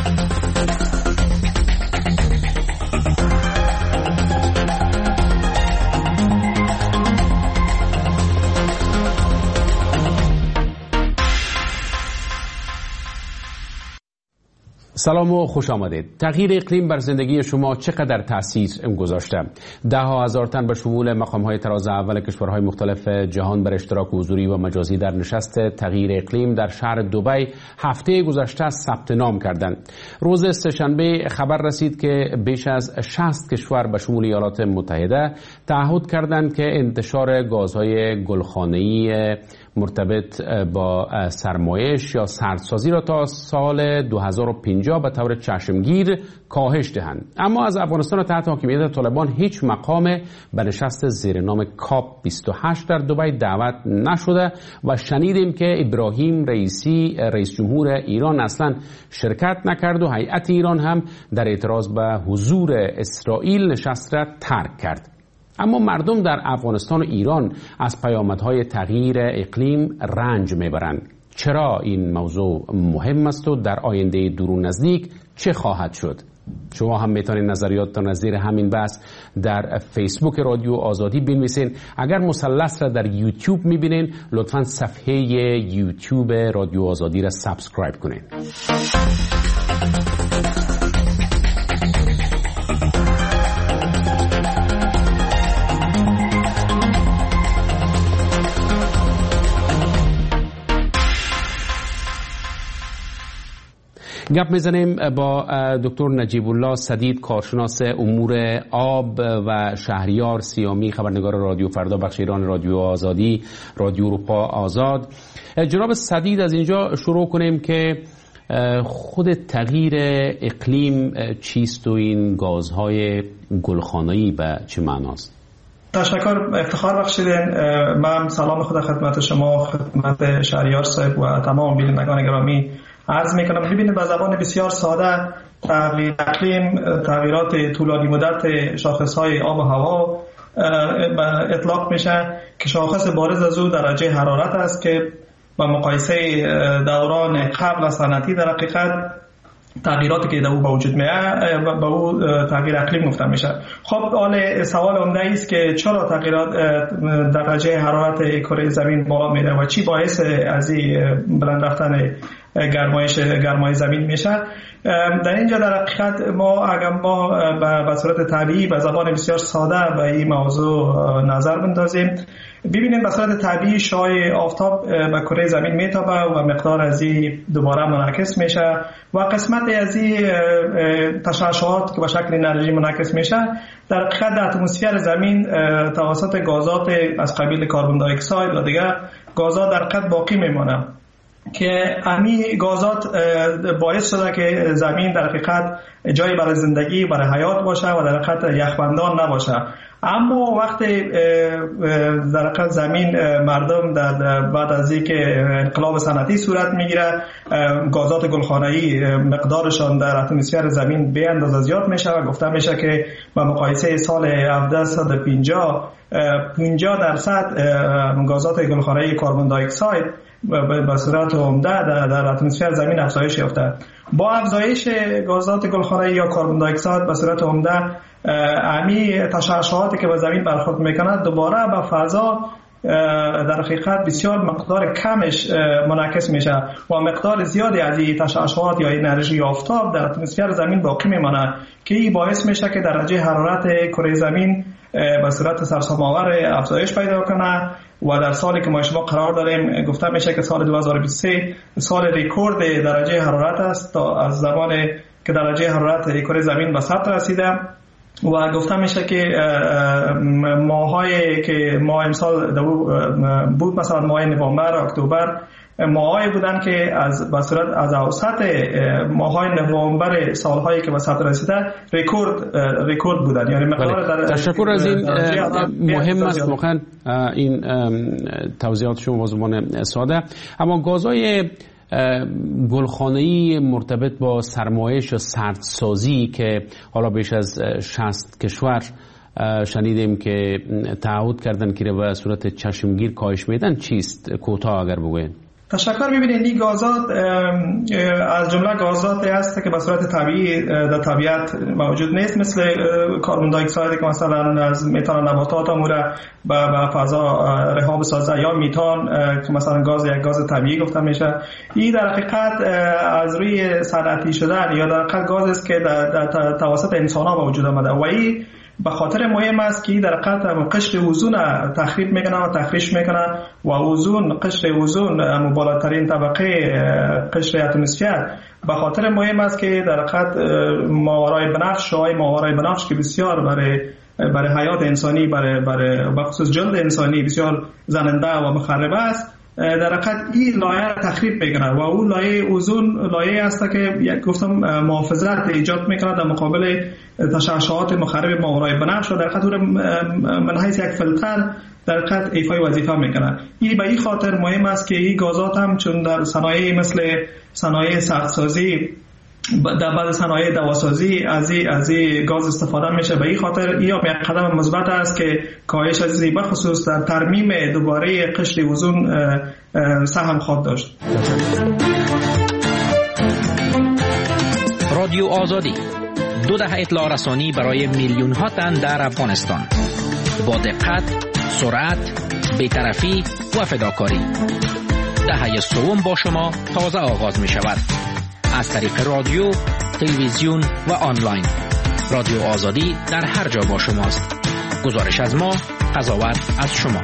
سلام و خوش آمدید. تغییر اقلیم بر زندگی شما چقدر تأثیر گذاشته؟ ده ها هزار تن به شمول مقام‌های تراز اول کشورهای مختلف جهان بر اشتراک حضوری و مجازی در نشست تغییر اقلیم در شهر دبی هفته گذشته ثبت نام کردند. روز سه‌شنبه خبر رسید که بیش از 60 کشور به شمول ایالات متحده تعهد کردند که انتشار گازهای گلخانه‌ای مرتبط با سرمایش یا سردسازی را تا سال 2050 به طور چشمگیر کاهش دهند. اما از افغانستان تحت حاکمیت طالبان هیچ مقام به نشست زیر نام کاپ 28 در دبی دعوت نشده و شنیدیم که ابراهیم رئیسی رئیس جمهور ایران اصلا شرکت نکرد و هیئت ایران هم در اعتراض به حضور اسرائیل نشست را ترک کرد. اما مردم در افغانستان و ایران از پیامدهای تغییر اقلیم رنج میبرند. چرا این موضوع مهم است و در آینده دور و نزدیک چه خواهد شد؟ شما هم میتونید نظریاتتان از زیر همین بحث در فیسبوک رادیو آزادی بنویسین. اگر مثلث را در یوتیوب میبینین لطفاً صفحه یوتیوب رادیو آزادی را سابسکرایب کنین. گپ میزنیم با دکتر نجیب الله سدید، کارشناس امور آب و شهریار سیامی، خبرنگار رادیو فردا، بخش ایران رادیو آزادی، رادیو اروپا آزاد. جناب سدید، از اینجا شروع کنیم که خود تغییر اقلیم چیست و این گازهای گلخانه‌ای به چه معناست؟ تشکر، افتخار بخشیدین. من سلام خود خدمت شما، خدمت شهریار صاحب و تمام بینندگان گرامی عرض میکنم. ببینید، به زبان بسیار ساده تغییر اقلیم تغییرات طولانی مدت شاخصهای آب و هوا اطلاق میشه که شاخص بارز از او درجه حرارت است که با مقایسه دوران قبل از صنعتی در حقیقت تغییراتی که در او به وجود میاد به او تغییر اقلیم گفته میشه. خب حال سوال عمده است که چرا تغییرات درجه حرارت کره زمین بالا میره و چی باعث از این بلند رفتن گرمای زمین میشه. در اینجا در حقیقت اگر ما به صورت طبیعی به زبان بسیار ساده به این موضوع نظر بندازیم، ببینید به صورت طبیعی شعاع آفتاب به کره زمین میتابه و مقدار از این دوباره منعکس میشه و قسمت از این تشعشعات که به شکل انرژی منعکس میشه در حقیقت در اتمسفر زمین توسط گازات از قبیل کربن دی اکساید و دیگر گازات در حقیقت باقی میمونه که همین گازات باعث شده که زمین در حقیقت جایی برای زندگی، برای حیات باشه و در حقیقت یخبندان نباشه. اما وقتی در حقیقت زمین مردم بعد از اینکه انقلاب صنعتی صورت میگیره، گازات گلخانه‌ای مقدارشان در اتمسفر زمین به اندازه زیاد میشه و گفته میشه که با مقایسه سال 1750 50% گازات گلخانه‌ای کربن دی اکساید به صورت عمده در اتمسفر زمین افزایش یافته. با افزایش گازات گلخانه‌ای یا کربن دی اکساید به صورت عمده امی تشعشعاتی که به زمین برخورد میکنند دوباره به فضا در حقیقت بسیار مقدار کمش منعکس میشه و مقدار زیادی از این تشعشعات یا انرژی آفتاب در اتمسفر زمین باقی میمانه که این باعث میشه که درجه حرارت کره زمین به صورت سرسام‌آور افزایش پیدا کنه و در سالی که ما شما قرار داریم گفته میشه که سال 2023 سال رکورد درجه حرارت است تا از زمانی که درجه حرارت کره زمین به ثبت رسیده و گفته میشه که ماهایی که ماه امسال بود مثلا ماه نوامبر اکتبر ماهایی بودن که به صورت از اوسط ماهای نوامبر سالهایی که به ثبت رسیده رکورد بودن، یعنی مقدار تشکر از این مهم است واقعا این توضیحات شما با زبان ساده. اما گازهای گلخانه‌ای مرتبط با سرمایش و سردسازی که حالا بیش از 60 کشور شنیدیم که تعهد کردن که به صورت چشمگیر کاهش میدن چیست؟ کوتاه اگر بگوین. تشکر. ببینید این گازات از جمله گازاتی است که به صورت طبیعی در طبیعت موجود نیست، مثل کربن دی اکساید که مثلا از میتان نباتات اموره به فضا رها بسازه، یا میتان که مثلا یک گاز طبیعی گفته میشه. این در حقیقت از روی صنعتی شدن یا در حقیقت گازی است که در توسط انسان‌ها وجود آمده و این به خاطر مهم است که در حقیقت قشر اوزون تخریب میکنه و تخریش میکنه و اوزون، قشر اوزون بالاترین طبقه قشر اتمسفر، به خاطر مهم است که در حقیقت ماورای بنفش، شعاع ماورای بنفش که بسیار برای حیات انسانی، برای بخصوص جلد انسانی بسیار زننده و مخرب است، در حقیقت این لایه تخریب میکنه و اون لایه اوزون لایه است که گفتم محافظت ایجاد میکنه در مقابل تشعشعات مخرب ماورای بنفش و در حقیقت من حیث یک فیلتر در حقیقت ایفای وظیفه میکنه. این به این خاطر مهم است که این گازات هم چون در صنایع مثل صنایع ساختسازی، در بعض صنایع دواسازی از این گاز استفاده میشه. به این خاطر این یک قدم مثبت است که کاهش از این بخصوص در ترمیم دوباره قشر اوزون سهم خواهد داشت. رادیو آزادی 2 دهه اطلاع رسانی برای میلیون ها تن در افغانستان، با دقت، سرعت، بی‌طرفی و فداکاری. دهه سوم با شما تازه آغاز می شود از طریق رادیو، تلویزیون و آنلاین. رادیو آزادی در هر جا با شماست. گزارش از ما، قضاوت از شما.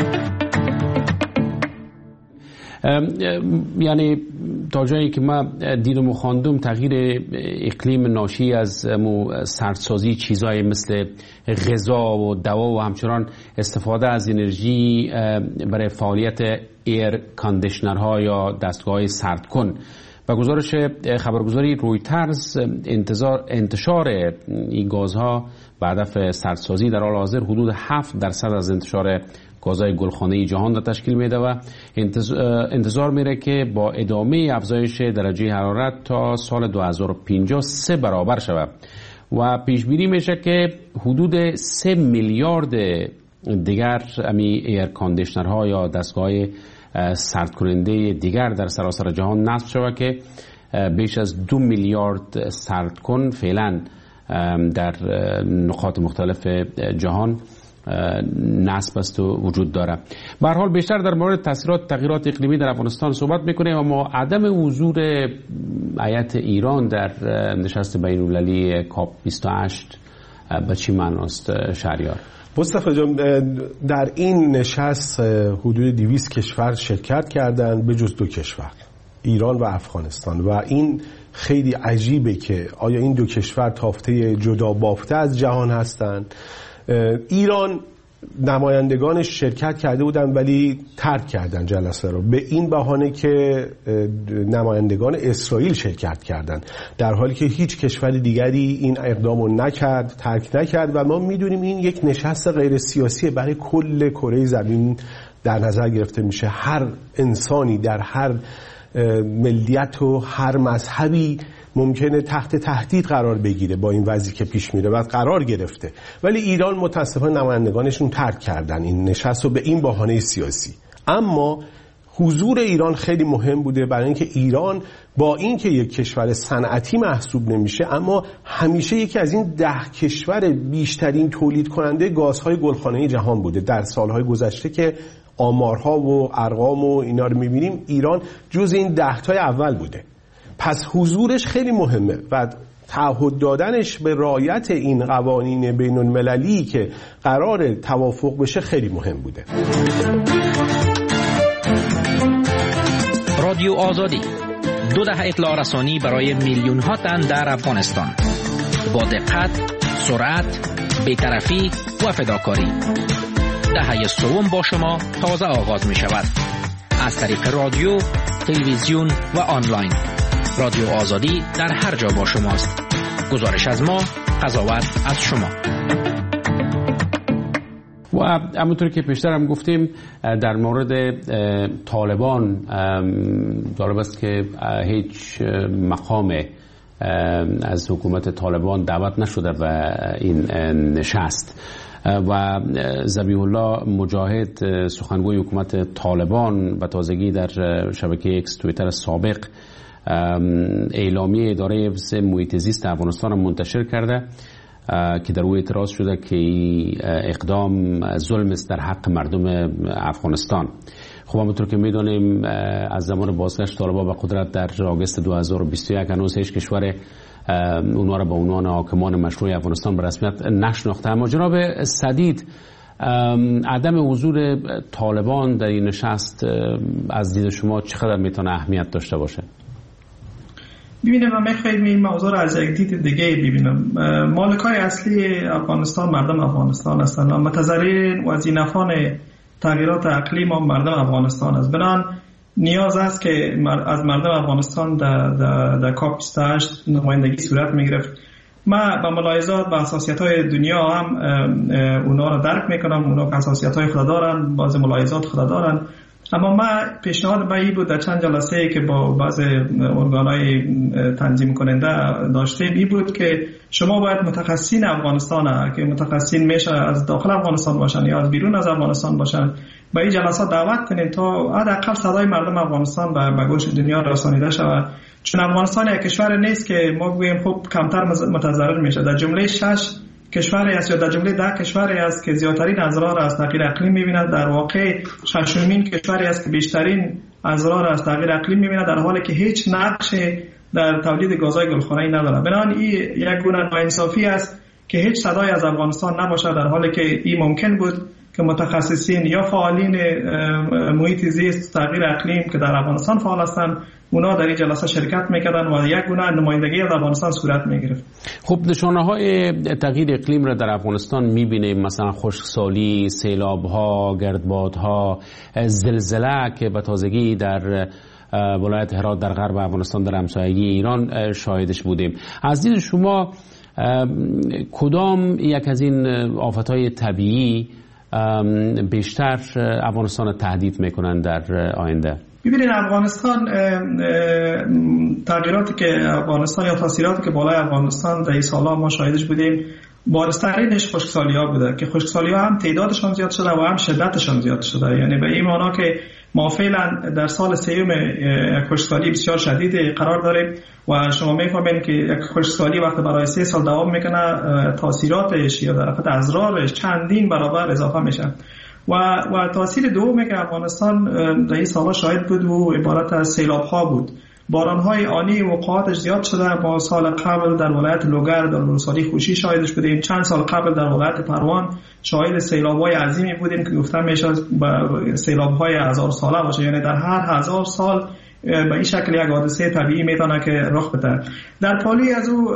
یعنی تا جایی که ما دیدم و خواندم تغییر اقلیم ناشی از سردسازی چیزهای مثل غذا و دوا و همچنان استفاده از انرژی برای فعالیت ایر کاندیشنرها یا دستگاه سردکن. با گزارش خبرگزاری رویترز انتشار این گازها به هدف سردسازی در حال حاضر حدود 7% از انتشار گازهای گلخانه‌ای جهان را تشکیل میده و انتظار میره که با ادامه افزایش درجه حرارت تا سال 2050 3 برابر شود و پیش بینی میشه که حدود 3 میلیارد دیگر ایر کاندیشنرها یا دستگاه سرد کننده دیگر در سراسر جهان نصب شود که بیش از 2 میلیارد سردکن فعلا در نقاط مختلف جهان نصب است و وجود داره. به هر حال بیشتر در مورد تاثیرات تغییرات اقلیمی در افغانستان صحبت میکنیم، اما عدم حضور هیئت ایران در نشست بین‌المللی کاپ 28 به چی معناست شهریار؟ مصطفی جان، در این نشست حدود 200 کشور شرکت کردند به جز 2 کشور، ایران و افغانستان، و این خیلی عجیبه که آیا این 2 کشور تافته جدا بافته از جهان هستند. ایران نمایندگانش شرکت کرده بودن ولی ترک کردن جلسه رو به این بهانه که نمایندگان اسرائیل شرکت کردن، در حالی که هیچ کشور دیگری این اقدام رو نکرد، ترک نکرد. و ما میدونیم این یک نشست غیر سیاسی برای کل کره زمین در نظر گرفته میشه. هر انسانی در هر ملیت و هر مذهبی ممکنه تحت تهدید قرار بگیره با این وضعی که پیش میره و قرار گرفته، ولی ایران متاسفانه نمایندگانشون ترک کردن این نشست رو به این بهانه سیاسی. اما حضور ایران خیلی مهم بوده، برای اینکه ایران با اینکه یک کشور صنعتی محسوب نمیشه اما همیشه یکی از این 10 کشور بیشترین تولید کننده گازهای گلخانه‌ای جهان بوده. در سالهای گذشته که آمارها و ارقام و اینا رو میبینیم ایران جز این 10 تای اول بوده. پس حضورش خیلی مهمه و تعهد دادنش به رعایت این قوانین بین المللی که قرار توافق بشه خیلی مهم بوده. رادیو آزادی 2 دهه اطلاع رسانی برای میلیون ها تن در افغانستان، با دقت، سرعت، بی‌طرفی و فداکاری. دهه سوم با شما تازه آغاز می شود از طریق رادیو، تلویزیون و آنلاین. رادیو آزادی در هر جا با شماست. گزارش از ما، قضاوت از شما. و همونطور که پیشتر هم گفتیم در مورد طالبان جالب است که هیچ مقام از حکومت طالبان دعوت نشده و این نشست. و ذبیح الله مجاهد سخنگوی حکومت طالبان و تازگی در شبکه ایکس توییتر سابق اعلامیه اداره حفظ محیط زیست افغانستان منتشر کرده که در او اعتراض شده که اقدام ظلم است در حق مردم افغانستان. خب همونطور که میدونیم از زمان بازگشت طالبان به قدرت در آگوست 2021 هنوز هیچ کشور اونها را به عنوان حاکمان مشروع افغانستان به رسمیت نشناخته. اما جناب سدید، عدم حضور طالبان در این نشست از دید شما چقدر میتونه اهمیت داشته باشه؟ ببینم من میخوایم این موضوع را از یک دید دیگه ببینم. مالکای اصلی افغانستان مردم افغانستان هستند و متضررین و زینفان تغییرات اقلیم هم مردم افغانستان است. بنابراین نیاز است که از مردم افغانستان در کاپ 28 نمایندگی صورت میگرفت. من با ملاحظات با حساسیت‌های دنیا هم اونا را درک میکنم، اونا حساسیت‌های خود دارن، بعض ملاحظات خود دارن، اما من پیشنهاد من این بود در چند جلسه که با بعض ارگان‌های تنظیم کننده داشتیم این بود که شما باید متخصصین افغانستان که متخصصین میشه از داخل افغانستان باشن یا از بیرون از افغانستان باشن به این جلسات دعوت کنید تا حداقل صدای مردم افغانستان به گوش دنیا رسانیده شود، چون افغانستان یک کشور نیست که ما بگوییم خب کمتر متضرر میشه. در جمله 6 کشوری است یا در جمله 10 کشوری است که زیادترین اضرار از تغییر اقلیم می‌بیند، در واقع 6مین کشوری است که بیشترین اضرار از تغییر اقلیم می‌بیند، در حالی که هیچ نقشی در تولید گازهای گلخانه‌ای ندارد. بنابراین این یک گونه ناانصافی است که هیچ صدای از افغانستان نباشد، در حالی که این ممکن بود که متخصصین یا فعالین محیط زیست تغییر اقلیم که در افغانستان فعال هستند اونا در این جلسه شرکت میکردن و یک گونه نمایندگی از افغانستان صورت میگرفت. خب نشانه های تغییر اقلیم را در افغانستان میبینیم، مثلا خشکسالی، سیلاب ها، گردبادها، زلزله که به تازگی در ولایت هرات در غرب افغانستان در همسایگی ایران شاهدش بودیم. از دید شما کدام یک از این آفت‌های طبیعی بیشتر افغانستان تهدید میکنن در آینده؟ ببینید افغانستان تغییراتی که افغانستان یا تاثیراتی که بالای افغانستان در این سالها ما شاهدش بودیم بارزترینش خشکسالی‌ها بوده که خشکسالی‌ها هم تعدادشان زیاد شده و هم شدتشان زیاد شده. یعنی به این معنا که ما فعلا در سال سیوم خشکسالی بسیار شدید قرار داریم و شما می‌فهمید که یک خشکسالی وقتی برای 3 سال دوام میکنه تاثیراتش یا در واقع اضرارش چندین برابر اضافه میشه. و تاثیر دومی که افغانستان در این سال‌ها شاهد بود و عبارت از سیلاب‌ها بود. باران‌های آنی وقوعاتش زیاد شده. ما سال قبل در ولایت لوگر در رودسالی خوشی شاهدش بودیم، چند سال قبل در ولایت پروان شاهد سیلاب‌های عظیمی بودیم که گفتم میشه سیلاب‌های 1000 ساله باشه، یعنی در هر 1000 سال به این شکل یک حادثه طبیعی میتونه که رخ بده. در پالی از او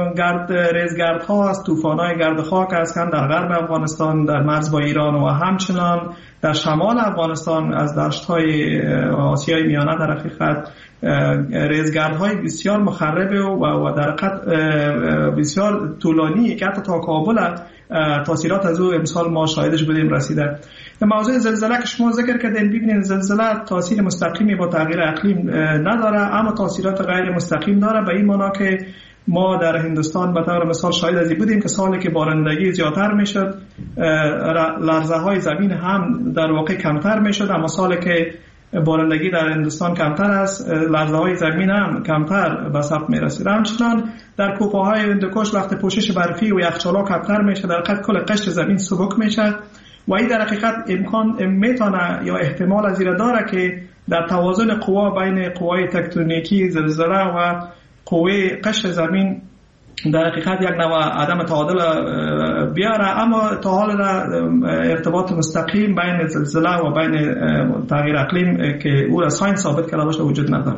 ریزگردها از طوفان‌های گرد خاک است که در غرب افغانستان در مرز با ایران و همچنان در شمال افغانستان از دشت‌های آسیای میانه در حقیقت ریزگردهای بسیار مخرب و در حقیقت بسیار طولانی که حتی تا کابل تاثیرات از او امسال ما شاهدش بودیم رسیده. موضوع زلزله که شما ذکر کردین، ببینید زلزله تاثیر مستقیمی با تغییر اقلیم نداره اما تاثیرات غیر مستقیم داره، به این معنا که ما در هندوستان به طور مثال شاهد از این بودیم که سالی که بارندگی زیادتر میشد لرزه های زمین هم در واقع کمتر میشد، اما سالی که بارندگی در هندوستان کمتر است لرزه های زمین هم کمتر به ثبت میرسید. همچنان در کوههای هندوکش وقت پوشش برفی و یخچال‌ها کمتر میشه در حقیقت کل قشر زمین سبک میشه و این در حقیقت امکان میتونه یا احتمال از این داره که در توازن قوا بین قوای تکتونیکی زلزله و قوه قشر زمین در حقیقت یک نوع عدم تعادل بیاره، اما تا حال ارتباط مستقیم بین زلزله و بین تغییر اقلیم که او را ساینس ثابت کرده باشه وجود نداره.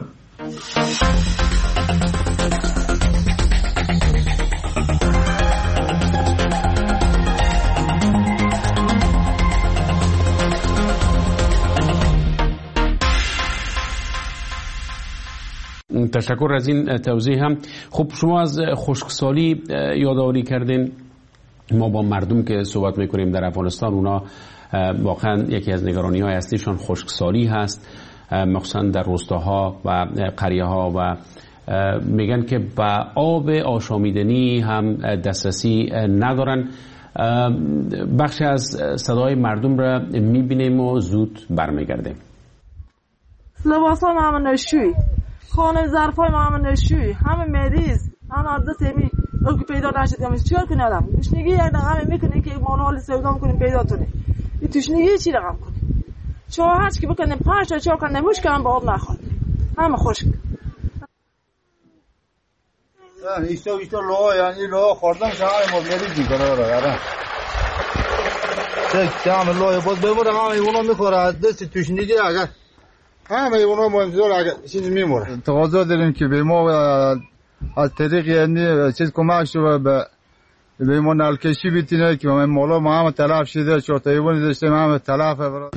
تشکر از این توضیح هم. خب شما از خشکسالی یادآوری کردین. ما با مردم که صحبت میکنیم در افغانستان اونا واقعا یکی از نگرانی‌های اصلیشان خشکسالی هست، مخصوصا در روستاها و قریه‌ها و میگن که با آب آشامیدنی هم دسترسی ندارن. بخش از صدای مردم را میبینیم و زود برمیگردیم. لباسای ما همه نشوی، خانه ظرفای ما همه نشوی، همه مریض، همه عدد همی اوکی پیدا نشد. چیکار کنی آدم؟ تشنگی یک دقیقه میکنی که مانوال سودا میکنیم پیدا تونی. این تشنگی چی رقم کنی؟ چاه هرچی که بکنیم 5 تا چاه کنیم مشکل هم با آب نخواد. همه خشک. ایشتا لو یعنی لو خوردم شما ما مریضی کنه برای تمام لو باز ببره همه اونا میخوره دست تشنگی اگر همه اونا منظور اگر چیز میموره. تقاضا داریم که به ما از طریق یعنی چیز کمک شو به ما نلکشی بیتینه که مولا ما همه تلف شده 4 تا ایوان داشتیم همه تلف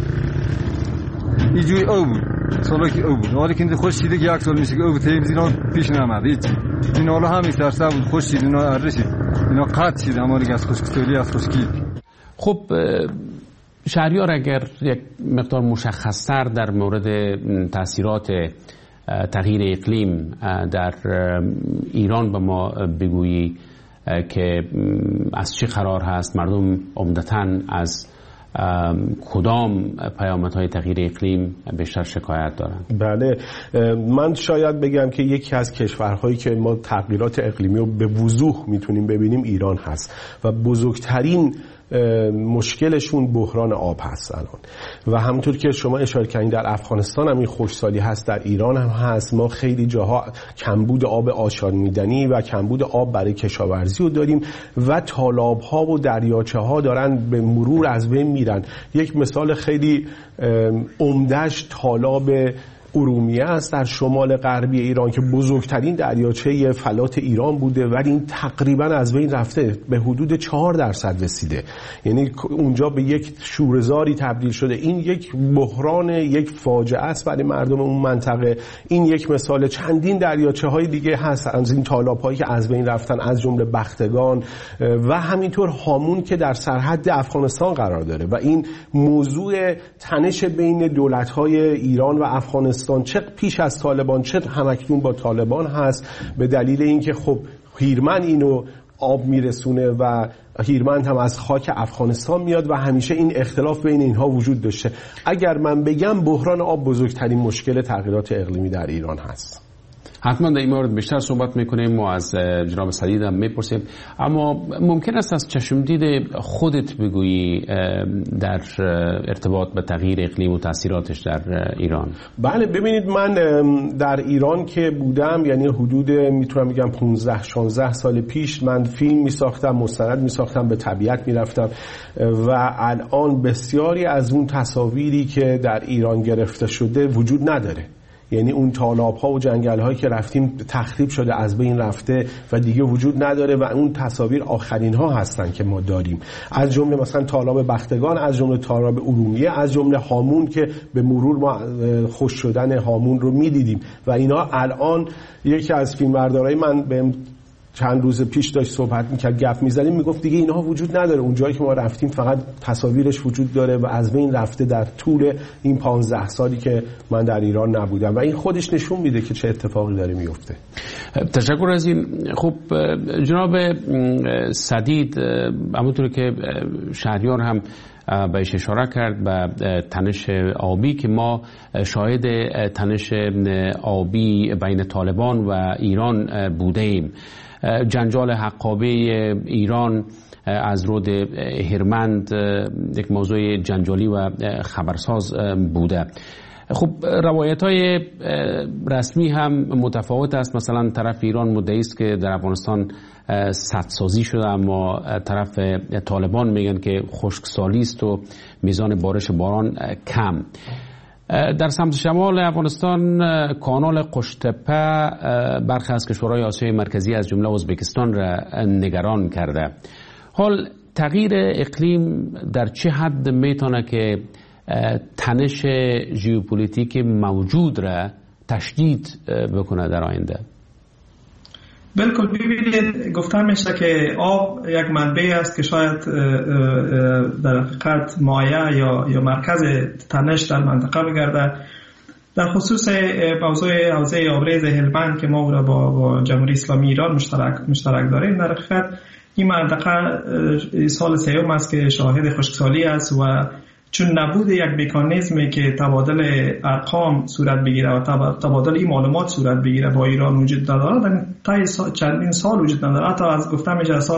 اینجوری او بود سالا که او بود حالا که خوش شده که 1 سال میشه که او تیمز اینا پیش نمد هیچ این حالا همین ترسه بود خوش شده اینا رسید اینا قطع شده اما دیگه از خشکسالی از خشکی. خب شهریار اگر یک مقدار مشخص‌تر در مورد تاثیرات تغییر اقلیم در ایران به ما بگویی که از چه قرار هست، مردم عمدتاً از کدام پیامدهای تغییر اقلیم بیشتر شکایت دارند؟ بله، من شاید بگم که یکی از کشورهایی که ما تغییرات اقلیمی رو به وضوح میتونیم ببینیم ایران هست و بزرگترین مشکلشون بحران آب هست الان و همونطور که شما اشاره کردین در افغانستان هم این خشکسالی هست، در ایران هم هست. ما خیلی جاها کمبود آب آشامیدنی و کمبود آب برای کشاورزی رو داریم و تالاب ها و دریاچه ها دارن به مرور از بین میرن. یک مثال خیلی عمده‌اش تالاب ارومیه است در شمال غربی ایران که بزرگترین دریاچه فلات ایران بوده ولی این تقریبا از بین رفته، به حدود 4% رسیده، یعنی اونجا به یک شوره‌زاری تبدیل شده. این یک بحران، یک فاجعه است برای مردم اون منطقه. این یک مثال، چندین دریاچه های دیگه هست از این تالاب هایی که از بین رفتن، از جمله بختگان و همینطور هامون که در سرحد افغانستان قرار داره و این موضوع تنش بین دولت های ایران و افغانستان چه پیش از طالبان چه همکنون با طالبان هست، به دلیل اینکه خب هیرمند اینو آب میرسونه و هیرمند هم از خاک افغانستان میاد و همیشه این اختلاف بین اینها وجود داشته. اگر من بگم بحران آب بزرگترین مشکل تغییرات اقلیمی در ایران هست. حتما در این مورد بیشتر صحبت میکنیم و از جناب سدید هم میپرسیم، اما ممکن است از چشمدید خودت بگویی در ارتباط به تغییر اقلیم و تاثیراتش در ایران؟ بله، ببینید من در ایران که بودم، یعنی حدود میتونم بگم 15-16 سال پیش، من فیلم میساختم، مستند میساختم، به طبیعت میرفتم و الان بسیاری از اون تصاویری که در ایران گرفته شده وجود نداره. یعنی اون تالاب ها و جنگل هایی که رفتیم تخریب شده، از بین رفته و دیگه وجود نداره و اون تصاویر آخرین ها هستن که ما داریم، از جمله مثلا تالاب بختگان، از جمله تالاب ارومیه، از جمله هامون که به مرور ما خشک شدن هامون رو میدیدیم و اینا الان یکی از فیلمبردارای من بهم چند روز پیش داشت صحبت میکرد، گپ میزدیم، میگفت دیگه اینها وجود نداره، اون جایی که ما رفتیم فقط تصاویرش وجود داره و از بین رفته در طول این 15 سالی که من در ایران نبودم و این خودش نشون میده که چه اتفاقی داره میفته. تشکر از این. خب جناب سدید، همونطور که شهریار هم بهش اشاره کرد، به تنش آبی که ما شاهد تنش آبی بین طالبان و ایران بوده ایم. جنجال حقابه ایران از رود هیرمند یک موضوع جنجالی و خبرساز بوده. خب روایت‌های رسمی هم متفاوت است. مثلا طرف ایران مدعی است که در افغانستان سدسازی شده، اما طرف طالبان میگن که خشکسالی است و میزان بارش باران کم. در سمت شمال افغانستان کانال قشتپه برخی از کشورهای آسیای مرکزی از جمله ازبکستان را نگران کرده. حال تغییر اقلیم در چه حد میتونه که تنش ژئوپلیتیک موجود را تشدید بکنه در آینده؟ بالکل. ببینید گفتن میشه که آب یک منبع است که شاید در حقیقت مایه یا مرکز تنش در منطقه بگرده در خصوص موضوع حوزه آبریز هلمند که ما او را با جمهوری اسلامی ایران مشترک داریم، در حقیقت این منطقه سال سوم است که شاهد خشکسالی است و چون نبود یک مکانیزمی که تبادل ارقام صورت بگیره و تبادل این معلومات صورت بگیره با ایران وجود ندارد، تا چندین سال وجود ندارد. حتی از گفتم میشه سال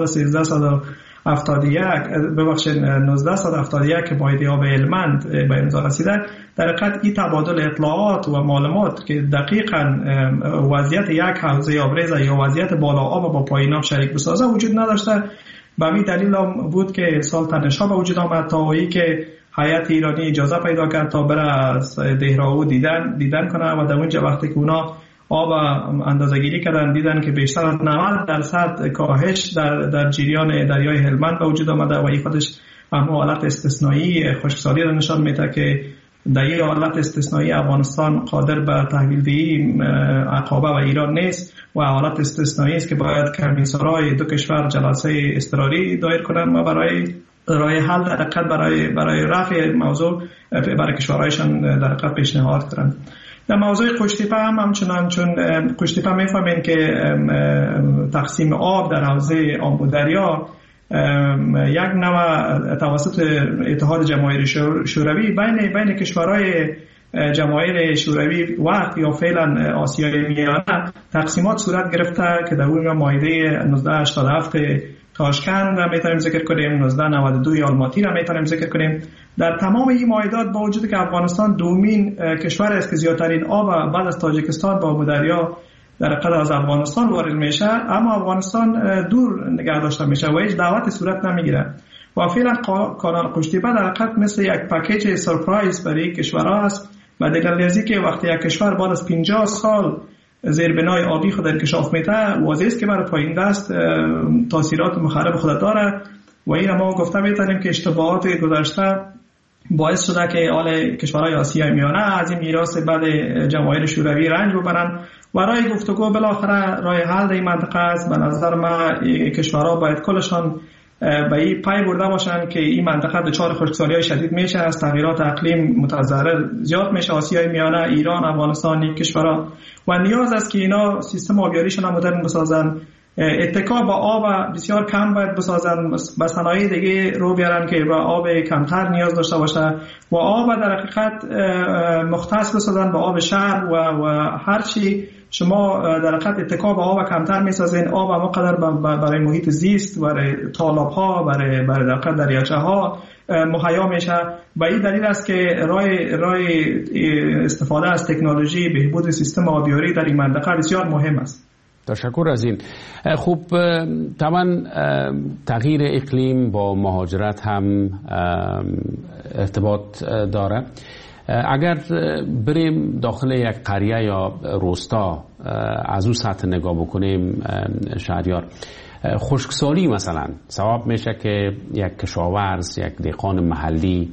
1971 که معاهده آب هلمند به امضا رسیده، در حقیقت این تبادل اطلاعات و معلومات که دقیقاً وضعیت یک حوزه آبریز یا وضعیت بالا آب با پایین آب شریک بسازه وجود نداشته. به همین دلیل هم بود که سال تنش‌ها به وجود آمد تا وقتی که هیئت ایرانی اجازه پیدا کرد تا بره از دهراو دیدن کنه و در اونجا وقتی که اونا آب اندازه‌گیری کردن دیدن که بیشتر از 90% کاهش در جریان دریای هلمند به وجود آمده و این خودش اما حالت استثنایی خشکسالی را نشان میده که در این حالت استثنایی افغانستان قادر به تحویل دهی عقابه و ایران نیست و حالت استثنایی است که باید کمیسرای دو کشور جلسه اضطراری دایر کنند و برای راه حل در حقیقت برای رفع موضوع برای کشورهایشان در حقیقت پیشنهاد کردند. در موضوع قشتیپه هم همچنان، چون قشتیپه میفهمین که تقسیم آب در حوزه آمودریا یک نوع توسط اتحاد جماهیر شوروی بین کشورهای جماهیر شوروی وقت یا فعلا آسیای میانه تقسیمات صورت گرفته که در اون معاهده 1987 تاشکند را میتونیم ذکر کنیم، 1992 آلماتی را میتونیم ذکر کنیم. در تمام این معاهدات با وجود که افغانستان دومین کشور است که زیادترین آب بعد از تاجیکستان با آمودریا در حقیقت از افغانستان وارد میشه، اما افغانستان دور نگه داشته میشه و هیچ دعوت صورت نمیگیره و فعلا کانال قشتیپه در حقیقت مثل یک پکیج سورپرایز برای کشورها است و دلیل که وقتی یک کشور بعد از 50 سال زیربنای آبی خود انکشاف میده واضح است که برای پایین دست تاثیرات مخرب خود داره و این ما گفته میتونیم که اشتباهات گذشته باعث شده که حال کشورهای آسیای میانه از این میراث بعد جماهیر شوروی رنج ببرن و راه گفتگو بالاخره راه حل این منطقه است. به نظر من کشورها باید کلشان به این پای برده باشن که این منطقه دچار خشکسالی‌های شدید میشه، از تغییرات اقلیم متضرر زیاد میشه. آسیای میانه، ایران، افغانستان این کشورها و نیاز است که اینا سیستم آبیاریشون مدرن بسازن، اتکا با آب بسیار کم باید بسازن، به صنایع دیگه رو بیارن که با آب کمتر نیاز داشته باشه و آب در حقیقت مختص بسازن به آب شهر و هر چی شما در حقیقت اتکا به آب کمتر میسازین، آب هم قدر برای محیط زیست، برای تالاب ها، برای در حقیقت دریاچه ها مهیا میشه. و این دلیل است که راه استفاده از تکنولوژی بهبود سیستم آبیاری در این منطقه بسیار مهم است. تشکر از این. خوب، طبعا تغییر اقلیم با مهاجرت هم ارتباط داره. اگر بریم داخل یک قریه یا روستا از اون سطح نگاه بکنیم شهریار، خشکسالی مثلا سبب میشه که یک کشاورز، یک دهقان محلی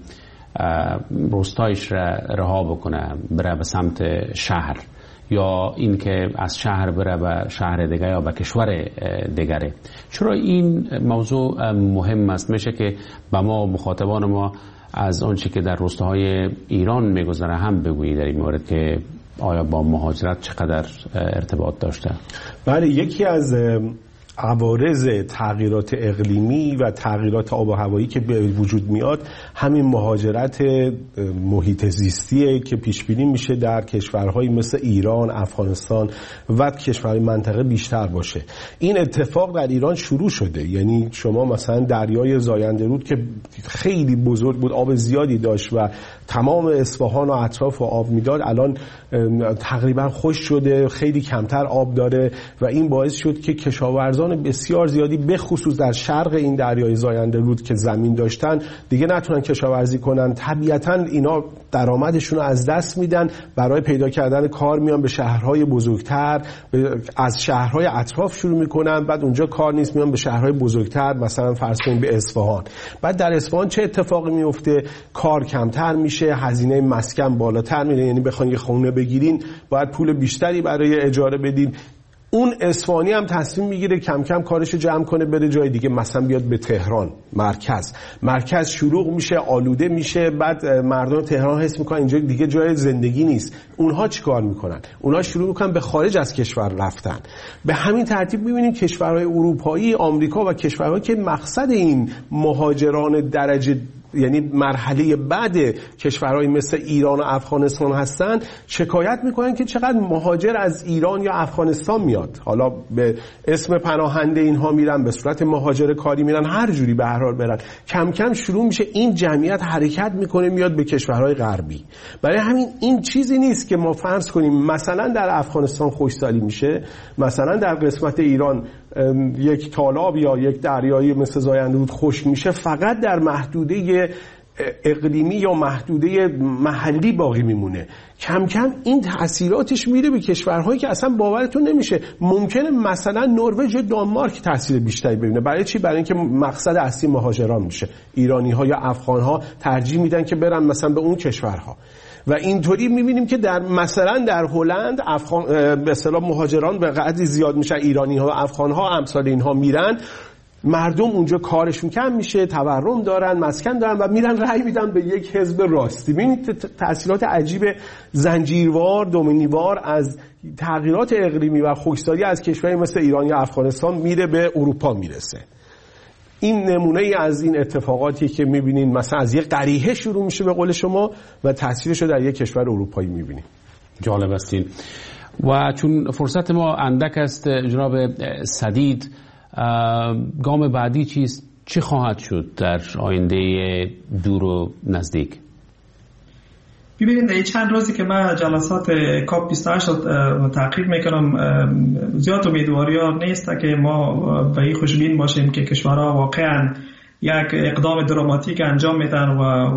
روستایش را رها بکنه بره به سمت شهر، یا این که از شهر بره به شهر دیگه یا به کشور دیگره. چرا این موضوع مهم است؟ میشه که به ما مخاطبان ما از آنچه که در روستاهای ایران میگذره هم بگویی در این مورد که آیا با مهاجرت چقدر ارتباط داشته؟ بله، یکی از عوارض تغییرات اقلیمی و تغییرات آب و هوایی که به وجود میاد همین مهاجرت محیط زیستیه که پیش بینی میشه در کشورهایی مثل ایران، افغانستان و کشورهای منطقه بیشتر باشه. این اتفاق در ایران شروع شده، یعنی شما مثلا دریای زاینده رود که خیلی بزرگ بود، آب زیادی داشت و تمام اصفهان و اطراف و آب میداد، الان تقریبا خشک شده، خیلی کمتر آب داره و این باعث شد که کشاورزان بسیار زیادی به خصوص در شرق این دریای زاینده رود که زمین داشتن دیگه نتونن کشاورزی کنن. طبیعتاً اینا درآمدشون رو از دست میدن، برای پیدا کردن کار میان به شهرهای بزرگتر، از شهرهای اطراف شروع میکنن، بعد اونجا کار نیست میان به شهرهای بزرگتر، مثلا فرض کنیم به اصفهان. بعد در اصفهان چه اتفاقی میفته؟ کار کمتر میشه، هزینه مسکن بالاتر میره، یعنی بخواید یه خونه بگیرین باید پول بیشتری برای اجاره بدین. اون اصفهانی هم تصمیم میگیره کم کم کارشو جمع کنه بره جای دیگه، مثلا بیاد به تهران مرکز شلوغ میشه، آلوده میشه، بعد مردم تهران حس میکنن اینجا دیگه جای زندگی نیست. اونها چیکار میکنن؟ اونها شروع میکنن به خارج از کشور رفتن. به همین ترتیب میبینیم کشورهای اروپایی، آمریکا و کشورهایی که مقصد این مهاجران درجه یعنی مرحله بعد کشورهای مثل ایران و افغانستان هستن شکایت میکنن که چقدر مهاجر از ایران یا افغانستان میاد، حالا به اسم پناهنده اینها میرن، به صورت مهاجر کاری میرن، هر جوری به هر حال برن. کم کم شروع میشه این جمعیت حرکت میکنه میاد به کشورهای غربی. برای همین این چیزی نیست که ما فرض کنیم مثلا در افغانستان خوشسالی میشه، مثلا در قسمت ایران یک تالاب یا یک دریایی مثل زاینده‌رود خشک میشه، فقط در محدوده اقلیمی یا محدوده محلی باقی میمونه. کم کم این تأثیراتش میره به کشورهایی که اصلا باورتون نمیشه ممکنه مثلا نروژ و دانمارک تأثیر بیشتری ببینه. برای چی؟ برای اینکه مقصد اصلی مهاجران میشه. ایرانی‌ها یا افغان‌ها ترجیح میدن که برن مثلا به اون کشورها و اینطوری میبینیم که در مثلا در هلند به اصطلاح مهاجران به قدری زیاد میشن، ایرانی‌ها و افغان‌ها امثال اینها میرن، مردم اونجا کارشون کم میشه، تورم دارن، مسکن دارن و میرن رأی میدن به یک حزب راستی. ببینید تأثیرات عجیب زنجیروار دومینیوار از تغییرات اقلیمی و خشکسالی از کشوری مثل ایران یا افغانستان میره به اروپا میرسه. این نمونه ای از این اتفاقاتی که میبینین مثلا از یک قریحه شروع میشه به قول شما و تاثیرش رو در یک کشور اروپایی میبینیم. جالب استین. و چون فرصت ما اندک است جناب سدید، گام بعدی چیست؟ چی خواهد شد در آینده دور و نزدیک؟ ببینید این چند روزی که من جلسات کاپ 28 تعقیب میکنم، زیاد امیدواری ها نیست که ما به این خوشبین باشیم که کشورها واقعا یک اقدام دراماتیک انجام میدن و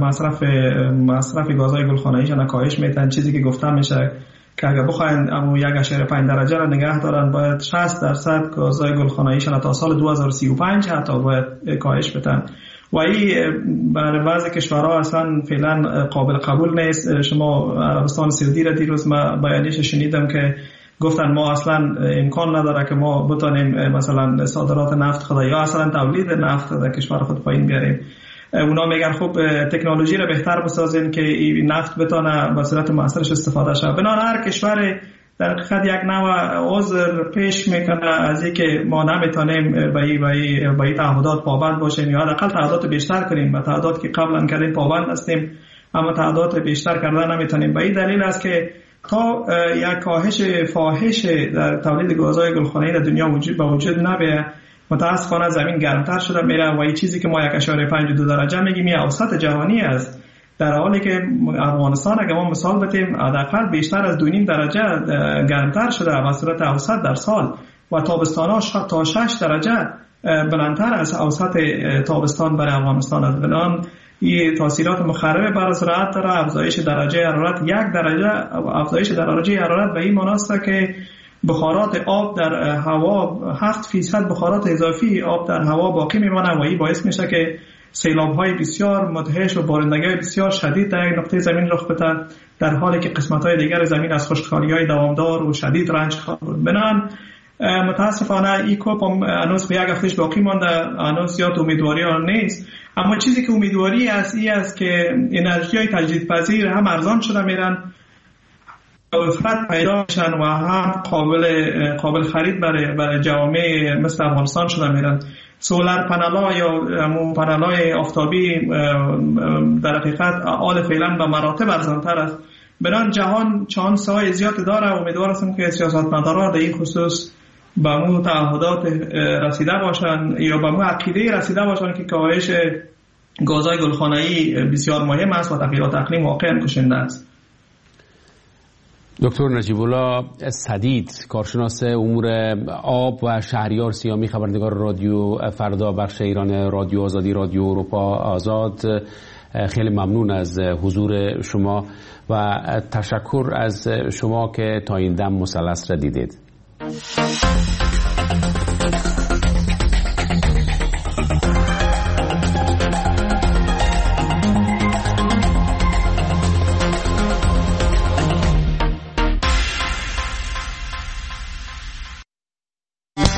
مصرف گازهای گلخانه‌ایشان کاهش میدن. چیزی که گفته میشه که اگر بخواین 1.5 درجه را نگه دارن باید 60% گازهای گلخانه‌ایشان تا سال 2035 حتی باید کاهش بدن و این برای بعضی کشورها اصلا فعلا قابل قبول نیست. شما عربستان سعودی را دیروز ما بیانیش شنیدم که گفتن ما اصلا امکان نداره که ما بتونیم مثلا صادرات نفت خود یا اصلا تولید نفت در کشور خود پایین بیاریم. اونا میگن خب تکنولوژی را بهتر بسازین که این نفت بتونه به صورت مؤثرش استفاده شه. بنابراین هر کشور در حقیقت یک نوع عذر پیش میکنه از اینکه ما نمیتونیم به این تعهدات پابند باشیم یا حداقل تعهدات بیشتر کنیم. به تعهدات که قبلا کردیم پابند هستیم اما تعهدات بیشتر کردن نمیتونیم. به این دلیل است که تا یک کاهش فاحش در تولید گازهای گلخانه‌ای در دنیا به وجود نبیه، متاسفانه زمین گرمتر شده میره و این چیزی که ما 1.52 درجه میگیم این اوسط جهانی است، در حالی که افغانستان اگه ما مثال بتیم حداقل بیشتر از 2.5 درجه گرمتر شده به صورت اوسط در سال و تابستان‌ها تا 6 درجه بلندتر از اوسط تابستان برای افغانستان است. بنابراین این تاثیرات مخرب بر زراعت داره. افزایش درجه حرارت 1 درجه افزایش درجه حرارت به این معنی است که بخارات آب در هوا 7% بخارات اضافی آب در هوا باقی میمانه و این باعث میشه که سیلاب‌های بسیار مدهش و بارندگی‌های بسیار شدید در یک نقطه زمین رخ بده، در حالی که قسمت‌های دیگر زمین از خشکسالی‌های دوامدار و شدید رنج خواهد. بنابراین متاسفانه این کوپ هنوز به یک هفتهش باقی مانده، هنوز زیاد امیدواری ها نیست. اما چیزی که امیدواری است این است که انرژی‌های تجدیدپذیر هم ارزان شده میرن، وفرت پیدا میشن و هم قابل خرید برای جوامع مثل افغانستان شده میرن. سولار پنل‌ها یا پنل‌های آفتابی در حقیقت آل فعلا به مراتب ارزان‌تر است. بنابراین جهان چانس‌های زیادی داره. امیدوار هستم که سیاستمداران در این خصوص به مو تعهدات رسیده باشن یا به مو عقیده رسیده باشن که کاهش گازهای گلخانه‌ای بسیار مهم است و تغییرات اقلیم واقعاً کشنده است. دکتر نجیب الله سدید، کارشناس امور آب و شهریار سیامی، خبرنگار رادیو فردا، بخش ایران رادیو آزادی، رادیو اروپا آزاد، خیلی ممنون از حضور شما و تشکر از شما که تا این دم مثلث را دیدید.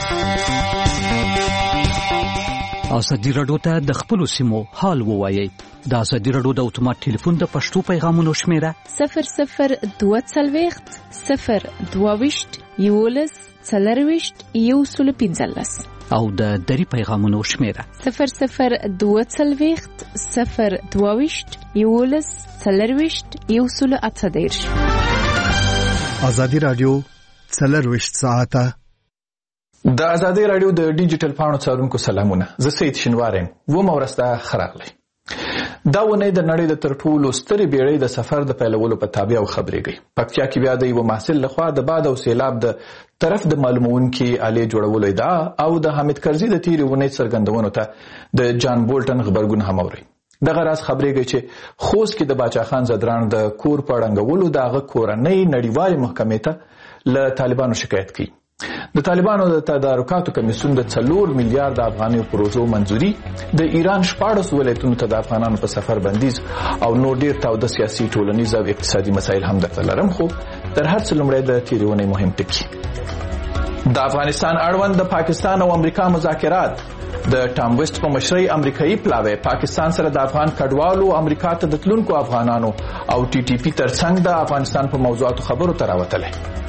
ازادي راډیو ته د خپلو سیمو حال ووایئ. د ازادي راډیو د اتومات ټلیفون د پښتو پیغامونو شمیره 0022 022 11 115 او د دری پیغامونو شمیره 0022 022 11 118. ازادي راډیو 24 ساعته. د ازادي راډیو د ډیجیټل پاڼو څارونکو سلامونه. زه سید شینوارم و مورسته خراغلی. دا ونه د نړۍ د تر ټولو سترې بیړۍ د سفر د پیلولو په تابع او خبرېږي. پکتیا کې بیا د یو محصل لخوا د باد او سیلاب د طرف د معلومونکي آلې جوړولو ادعا او د حامد کرزي د تیرې ونې څرګندونو ته د جان بولټن خبرګون هم اوري. دغه راز خبرېږي چې خوست کې د باچا خان زدران د کور په ړنګولو دغه کورنۍ نړیوالې محکمې ته له طالبانو شکایت کوي. د طالبانو د تدارکاتو کمیسیون د 4 میلیارډ افغانیو پروژو منځوري د ایران 14 ولایتونو ته د افغانانو په سفر بندیز او نور ډیر تاوده سیاسي ټولنیز او اقتصادي مسایل هم درته لرم. خو تر هر څه لومړی د تیریونې مهم ټکی د افغانستان اړوند د پاکستان او امریکا مذاکرات. د ټام ویسټ په مشرۍ امریکایي پلاوی پاکستان سره د افغان کډوالو امریکا ته د تلونکو افغانانو او ټي ټي پی ترڅنګ د افغانستان په موضوعاتو خبرو تراوتله.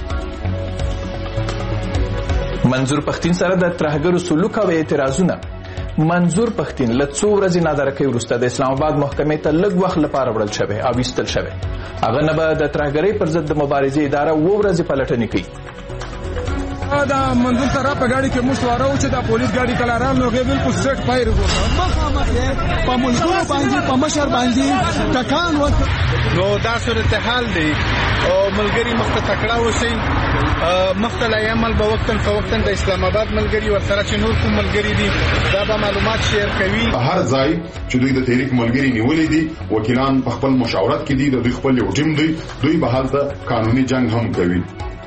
منظور پښتين سره د ترهګرو سلوک او اعتراضونه. منظور پښتين له څو ورځې نادرکۍ وروسته د اسلام آباد محکمې ته لږ وخت لپاره وړل شوی او ویستل شوی. هغه نه به د ترهګرۍ پر ضد د مبارزې اداره 2 ورځې پلټنې کوي. دا منظور سره په ګاډي کې مشوره و چې د پولیس ګاډي کلاران نو بالکل سټ فایر وکړ. مخامخه په منظور باندې په مشر باندې ټکان وکړ. نو دا صورتحال دی او ملګری مخته تکړه وسی مخته لا عمل به وختن فوختن د اسلام آباد ملګری ورسره چې نور کوم ملګری دي دا به معلومات شیر کوي. هر ځای چې دوی د تحریک ملګری نیولې دي وکیلان په خپل مشاورت کې دي د دوی خپل یو ټیم دی دوی به حالت قانوني جنگ هم کوي.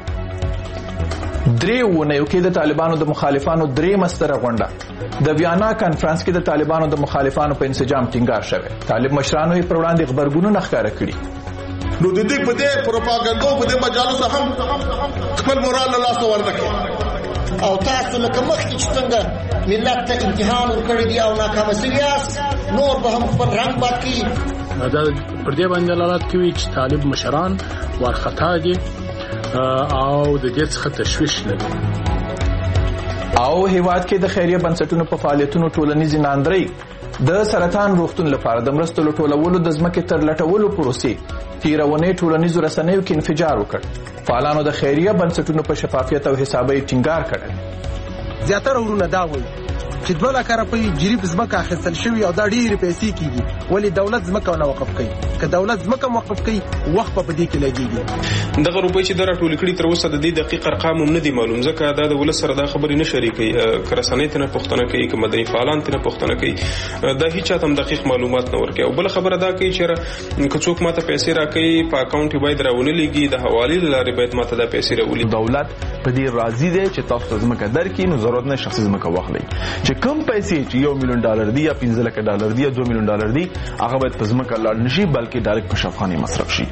درې ونیو کې د طالبانو د مخالفانو درې مستره غونډه. د ویانا کانفرنس کې د طالبانو د مخالفانو په انسجام ټینګار شوی. طالب مشرانو یې پر وړاندې خبرګونونه ښکاره کړي. نو د دې په دې پروپاګاندا په دې مجالس هم خپل مورال له لاسه ورنکړي او تاسو لکه مخکې چې څنګه ملت ته امتحان ورکړی دی او ناکام سیاست نور به هم خپل رنگ باد کړي. دا پر دې باندې دلالت کوي چې طالب مشران ورخطا دي او د دې څخه تشویش لري. او هیواد کې د خیریه بنسټونو په فعالیتونو ټولنیز ناندري د سرطان روغتون لپاره د مرستو لټولولو د ځمکې تر لټولو پروسې تیرونې ټولنیزو رسنیو کې انفجار وکړ. فعالانو د خیریه بنسټونو په شفافیت او حسابي ټینګار کړل. زیاتره ورونه دا وایي چې 2 لک روپۍ جریب ځمکه اخیستل شوی او دا ډېرې پیسې کیږي ولی دولت ځمکه نه وقف کوي. که دولت ځمکه موقف کوي وخت په دې کې لګيږي. دغه روپۍ چې دره ټول کړي تر اوسه د دې دقیق ارقام هم نه دي معلوم ځکه دا د ولس سره دا خبرې نه شریکي کرسانې ته نه پښتنه کوي که مدني فعالان ته نه پښتنه کوي دا هیڅ چاته دقیق معلومات نه ورکوي. او بل خبره دا کوي چې که څوک ماته پیسې راکړي په اکاونټ باید راولې لګي د حواله لارې باید ماته دا پیسې راولي. دولت په دې راضي دی چې تاسو ځمکه درکې نو ضرورت نه شخصي ځمکه واخلي. چې کم پیسې $1 میلیون دی یا $15 لک دی یا $2 میلیون دی هغه باید په ځمکه لاړ نشي بلکې ډایرکټ په شفاخانه مصرف شي.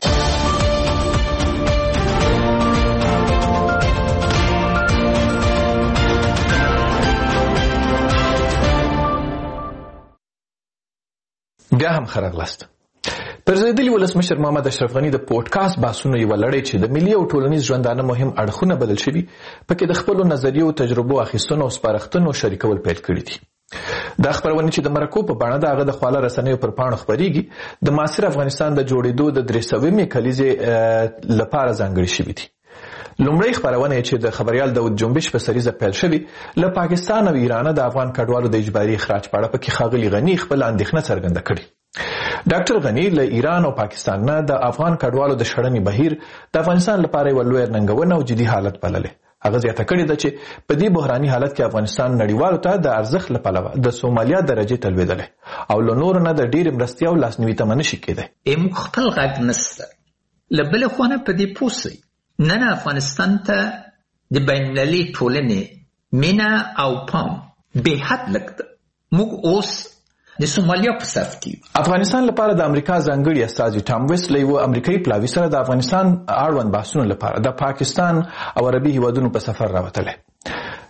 بیا هم خراغلاست. پرزیدلی ولسمشر محمد اشرف غنی د پودکاسټ باسونو یو لړۍ چې د ملي او ټولنیز ژوندانه مهم اړخونه بدل شوي پکې د خپل نظریو او تجربو اخیستنو او سپارښتنو شریکول پیل کړی دي. دا خبرونه چې د مرکو په بڼه د هغه د خواله رسنیو پر پاڼو خبريږي د معاصر افغانستان د جوړېدو د 300مې کلیزې لپاره ځانګړي شوي دي. لومړی خبرونه چې د خبريال داود جنبش په سریزه پیل شوی له پاکستان او ایران د افغان کډوالو د اجباري اخراج په اړه پکې خاغلی غنی خپل اندېښنه څرګنده کړې. ډاکټر غنی له ایران او پاکستان نه د افغان کډوالو د شړنې بهیر د افغانستان لپاره یو لوی ننګونه او جدي حالت بللې. هغه زیاته کړې ده چې په دې بحراني حالت کې افغانستان نړیوالو ته د ارزښت لپاره د سومالیا درجه تلویدل او له نور نه د ډېر مرستیا او لاسنیوي ته منشي کېده. خپل غږ نسته لبل خونه په دې پوسي نن افغانستان ته د بین‌المللي ټولنې مینا او پام به حد لګد. موږ اوس د سومالیا په صف کې افغانستان لپاره د امریکا ځانګړي استازي ټام ویسټ له یو امریکایي پلاوي سره د افغانستان اړوند بحثونو لپاره د پاکستان او عربي هیوادونو په سفر راوتله.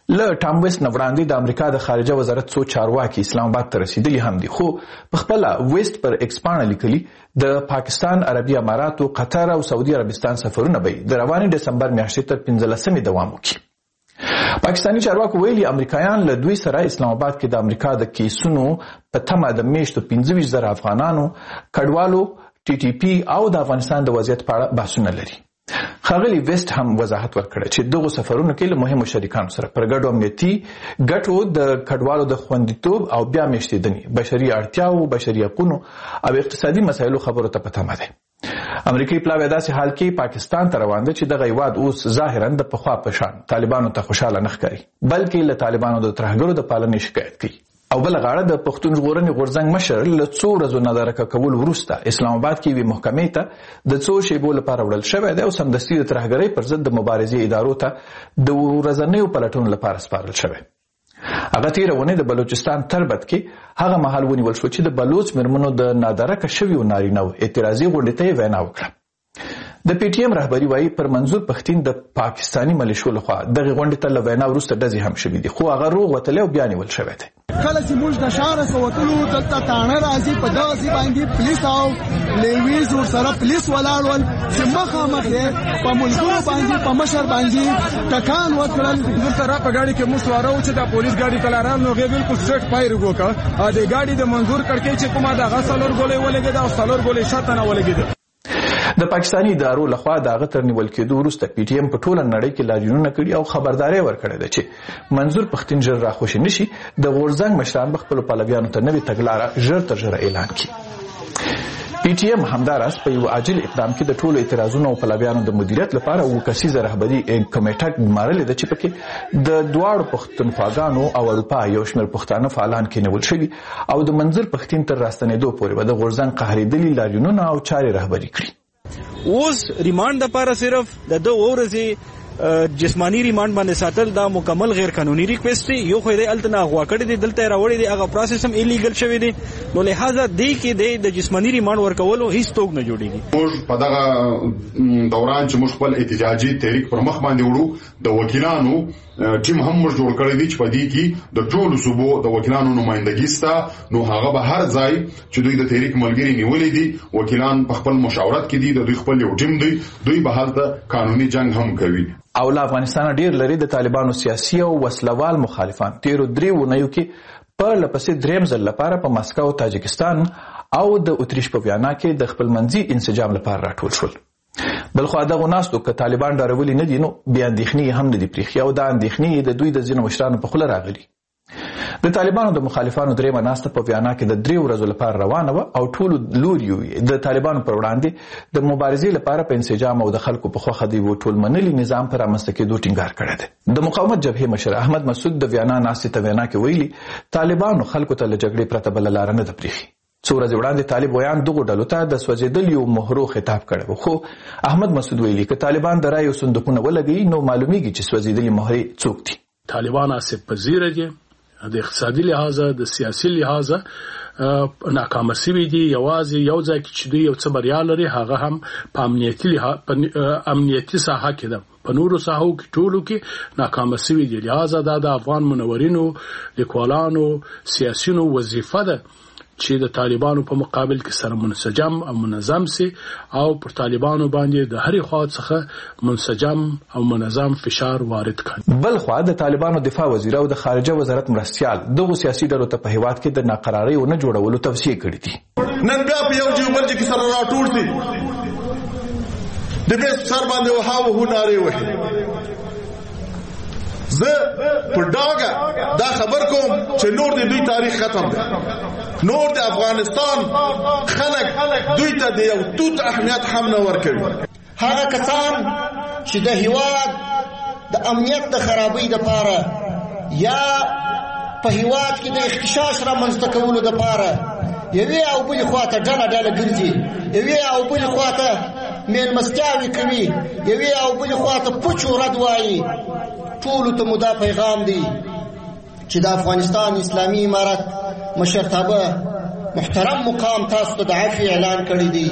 له ټام ویسټ نه وړاندې د امریکا د خارجه وزارت څو چارواکي اسلام آباد ته رسیدلي هم دي، خو په خپله ویسټ پر ایکس پاڼه لیکلي د پاکستان، عربي اماراتو، قطر او سعودي عربستان سفرونه به د روانې ډسمبر میاشتې تر 15 دوام وکړي. پاکستاني چارواکو ویلي امریکایان له دوی سره اسلام آباد کې د امریکا د کیسونو په تمه د میاشتو 25,000 افغانانو، کډوالو، ټي ټي پي او د افغانستان د وضعیت په اړه بحثونه لري. ښاغلي ویسټ هم وضاحت ورکړه چې دغو سفرونو کې له مهمو شریکانو سره پر ګډو امنیتي ګټو، د کډوالو د خوندیتوب او بیا میشتېدنې، بشري اړتیاو، بشري حقونو او اقتصادي مسایلو خبرو ته په تمه دی. امریکایي پلاوی داسې حال کې پاکستان ته روان دی چې دغه هیواد اوس ظاهرا د پخوا په شان طالبانو ته خوشحاله نه ښکاري، بلکې له طالبانو د ترهګرو د پالنې شکایت کوي. او بل غاړه د پښتون ژغورنې غورځنګ مشر له څو ورځو نظارکه کول وروسته اسلام آباد کې یوې محکمې ته د څو شیبو لپاره وړل شوی دی او سمدستي د ترهګرۍ پر ضد د مبارزې ادارو ته د ورځنیو پلټنو لپاره سپارل شوی. هغه تېره اونۍ د بلوچستان تربت کې هغه مهال ونیول شو چې د بلوچ مېرمنو د نادرکه شویو نارینهو اعتراضي غونډې ته یې وینا وکړه. د پی ټی ایم رهبری وایي پر منظور پښتین د پاکستانی ملیشو لخوا دغه غونډې ته له وینا وروسته ډزې هم شوي دي، خو هغه روغ وتلی او بیا نیول شوی دی. کله چې موږ د ښاره څخه وتلو دلته تاڼه راځي، په دغسې باندې پولیس او لیویز ورسره پولیس ولاړ ول چې مخامخ یې په ملګرو باندې په مشر باندې ټکان وکړل. دلته را په ګاډي کې موږ سواره وو چې دا پولیس ګاډي ته لاړل، نو هغې بلکل سټریټ فایر وکړه. د ګاډي د منظور کړکۍ چې کومه د هغه 4 ګولۍ ولګېده او 4 ګولۍ شاته نه ولګېده. د پاکستاني ادارو لخوا د هغه تر نیول کېدو وروسته پی ټی ایم په ټوله نړۍ کې لاریونونه کړي او خبرداری ورکړې ده چې منظور پښتین ژر راخوشي نشي. د غورځنګ مشران به خپلو پلویانو ته نوې تګلاره ژر تر ژره اعلان کړي. پی ټی ایم همداراز په یو عاجل اقدام کې د ټولو اعتراضونو او پلویانو د مدیریت لپاره 2 کسیزه رهبري کمیټه ګمارلې ده چې پکې د دواړو پښتونخواګانو او اروپا یو شمېر پښتانه فعالان کېنول شوي او د منظور پښتین تر راستنېدو پورې به د غورځنګ قهرېدلي لاریونونه او چارې رهبري کړي. اوس ریماند لپاره صرف د 2 ورځې جسمانی ریماند باندې ساتل دا مکمل غیر قانوني ریکوست دی. یو خو دې التنا غوا کړی دی، دلته راوړی دی، هغه پروسس هم ایلیګل شوی دی، نو لہذا دی کې د جسمانی ریماند ورکولو هیڅ توګ نه جوړیږي. موږ په دغه دوران چې موږ خپل احتجاجي تحریک پر مخ باندې وړو، د وکیلانو ټیم هم موږ جوړ کړی دی چې په دې کې د ټولو صوبو د وکیلانو نمائندګي سته. نو هغه به هر ځای چې دوی د تحریک ملګري نیولې دي، وکیلان په خپل مشاورت کې دي، د دوی خپل یو ټیم دی، دوی به هلته قانوني جنگ هم کوي. او له افغانستان ډیر لري د طالبانو سیاسي او وسلوال مخالفان تیرو 3 اونیو کې په لپسې دریم ځل لپاره په مسکو، تاجکستان او د اتریش په ویانا کې د خپل منځي انسجام لپاره راټول شول. بلخو دغه ناستو که طالبان ډارولي نه دي نو بیا اندېښنې هم نه دي پرېښي او دا اندېښنې د دوی د ځینو مشرانو په خوله راغلي. د طالبانو د مخالفانو دریمه ناسته په ویانا کې د 3 ورځو لپاره روانه وه او ټولو لوریو د طالبانو پر وړاندې د مبارزې لپاره په انسجام او د خلکو په خوښه د یو ټول منلي نظام پر رامنځته کېدو ټینګار کړی دی. د مقاومت جبهې مشر احمد مسعود د ویانا ناستې ته وینا کې ویلي طالبانو خلکو ته له جګړې پرته بله لاره نه ده پرېښي. څو ورځې وړاندې طالب ویان دغو ډلو ته د سوځېدلیو مهرو خطاب کړی و، خو احمد مسعود ویلي که طالبان د رایو صندوقونه ولګوي نو معلومیږي چې سوځېدلي مهرې څوک دي. طالبان آسیب پذیره دي، د اقتصادي لحاظه، د سیاسي لحاظه ناکامه سوي دي. یوازې یو ځای کې چې دوی یو څه بریا لري هغه هم په امنیتي ساحه کې ده، په نورو ساحو کې ټولو کې ناکامه سوي دي. لحاظه دا د افغان منورینو، لیکوالانو، سیاسینو وظیفه ده چې د طالبانو په مقابل کې سره منسجم او منظم سي او پر طالبانو باندې د هرې خوا څخه منسجم او منظم فشار وارد کړي. بل خوا د طالبانو دفاع وزیر او د خارجه وزارت مرستیال دغو سیاسي ډلو ته په هیواد کې د ناقرارۍ او نه جوړولو توصیې کړې دي. نن بیا په یو جوړ کې سره راټول دي د بیس سر باندې وهاو هناري وه. زه په ډاګه دا خبر کوم چې نور د دوی تاریخ ختم دی، نور د افغانستان خلک دوی ته د یو توت اهمیت هم نه ورکوي. هغه کسان چې د هیواد د امنیت د خرابۍ دپاره یا په هیواد کې د اختشاش رامنځته کولو دپاره یوې او بلې خواته ډله ډله ګرځي، یوې او بلې خواته میلمستیاوې کوي، یوې او بلې خواته پوچ و رد وایي، ټولو ته مو دا پیغام دی چې د افغانستان اسلامي امارت مشرتابه محترم مقام تاسو ته د عفو اعلان کړی دی.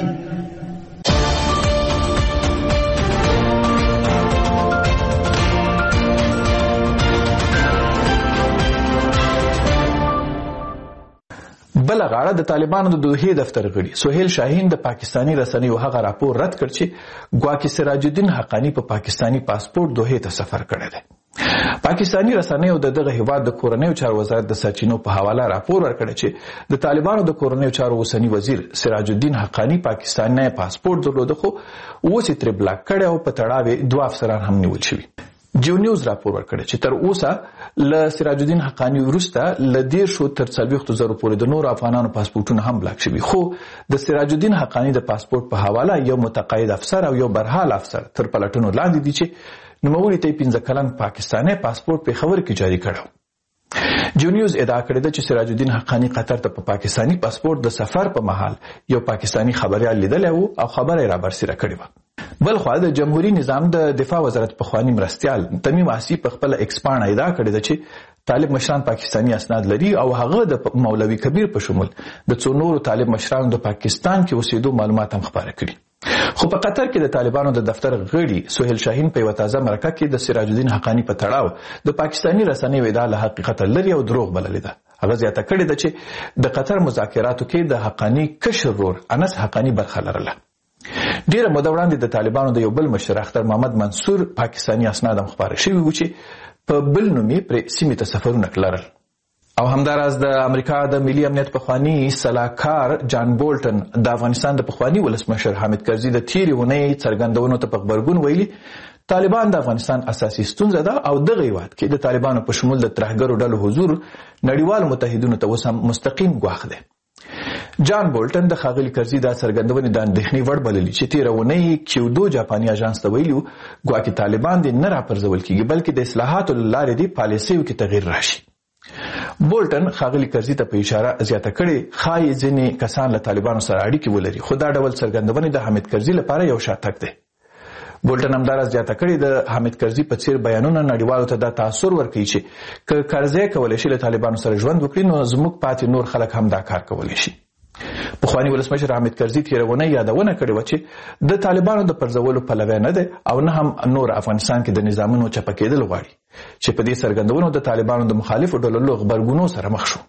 بل غاړه د طالبانو د دوحې دفتر غړي سهیل شاهین د پاکستانی رسنیو هغه راپور رد کړ چې ګواکې سراج الدین حقانی په پاکستانی پاسپورت دوحې ته سفر کړی دی. پاکستانی رسنیو د دغه هیواد د کورنیو چارو وزارت د سرچینو په حواله راپور ورکړی چې د طالبانو د کورنیو چارو اوسنی وزیر سراج الدین حقانی پاکستانی پاسپورت درلوده خو اوس یې ترې بلاک کړی او په تړاو 2 افسران هم نیول شوي. جیو نیوز راپور ورکړی چې تر اوسه له سراج الدین حقانی وروسته له 10 تر 40,000 پورې د نور افغانانو پاسپورتونه هم بلاک شوي، خو د سراج الدین حقانی د پاسپورت په حواله یو متقاعد افسر او یو برحال افسر تر پلټنو لاندې دي چې نوموړي ته 15 کلن پاکستانی پاسپورت په خبر کې جاری کړو. جیو نیوز ادعا کړې ده چې سراج الدین حقانی قطر ته په پاکستانی پاسپورت د سفر په مهال یو پاکستانی خبريال لیدلی وو او خبره را برسېره کړې وه. بل خو د جمهوریت نظام د دفاع وزارت پخوانی مرستیال تمیم آسی په خپل ایکسپان ادعا کړې ده چې طالب مشران پاکستانی اسناد لري او هغه د مولوی کبیر په شمول د څو نورو طالب مشرانو د پاکستان کې اوسېدو معلومات هم خبره کړي. خو په قطر کې د طالبانو د دفتر غړي سهیل شاهین په یو تازه مرکه کې د سراج الدین حقانی په تړاو د پاکستانی رسنیو ادعا له حقیقت لري او دروغ بللې ده. هغه زیاته کړې ده چې د قطر مذاکراتو کې د حقانی کشر ورور انس حقانی برخه لرله. ډیره موده وړاندې د طالبانو د یو بل مشر اختر محمد منصور پاکستانی اسناد هم خبره شوي وو چې په بل نوم یې پر سیمې ته سفرونه کړل. او همداراز د امریکا د ملي امنیت پخوانی سلاکار جان بولټن د افغانستان د پخوانی ولسمشر حامد کرزي د تیرې اونۍ څرګندونو ته په خبرګون ویلي طالبان د افغانستان اساسي ستونزه ده او دغه هیواد کې د طالبانو په شمول د ترهګرو ډلو حضور نړیوال متحدینو ته اوس هم مستقیم ګواښ دی. جان بولټن د ښاغلي کرزي دا څرګندونې د اندېښنې وړ بللي چې تېره اونۍ کیودو جاپاني اژانس ته ویلي ګواکې طالبان دې نه راپرځول کېږي بلکې د اصلاحاتو له لارې دې پالیسیو کې تغییر راشي. بولټن ښاغلي کرزي ته په اشاره زیاته کړې ښایي ځینې کسان له طالبانو سره اړیکې ولري خو دا ډول څرګندونې د حامد کرزي لپاره یو شاتګ دی. بولټن همداراز زیاته کړې د حامد کرزي په څیر بیانونه نړیوالو ته دا تاثر ورکوي چې که کرزی کولی شي له طالبانو سره ژوند وکړي نو زموږ پاتې نور خلک هم دا کار کولی شي. پخوانی ولسمشر حامد کرزي تېره اونۍ یادونه کړې وه چې د طالبانو د پرځولو پلوی نه دی او نه هم نور افغانستان کې د نظامونو چپه کېدل غواړي چې په دې څرګندونو د طالبانو د مخالفو ډلو له غبرګونو سره مخ شو.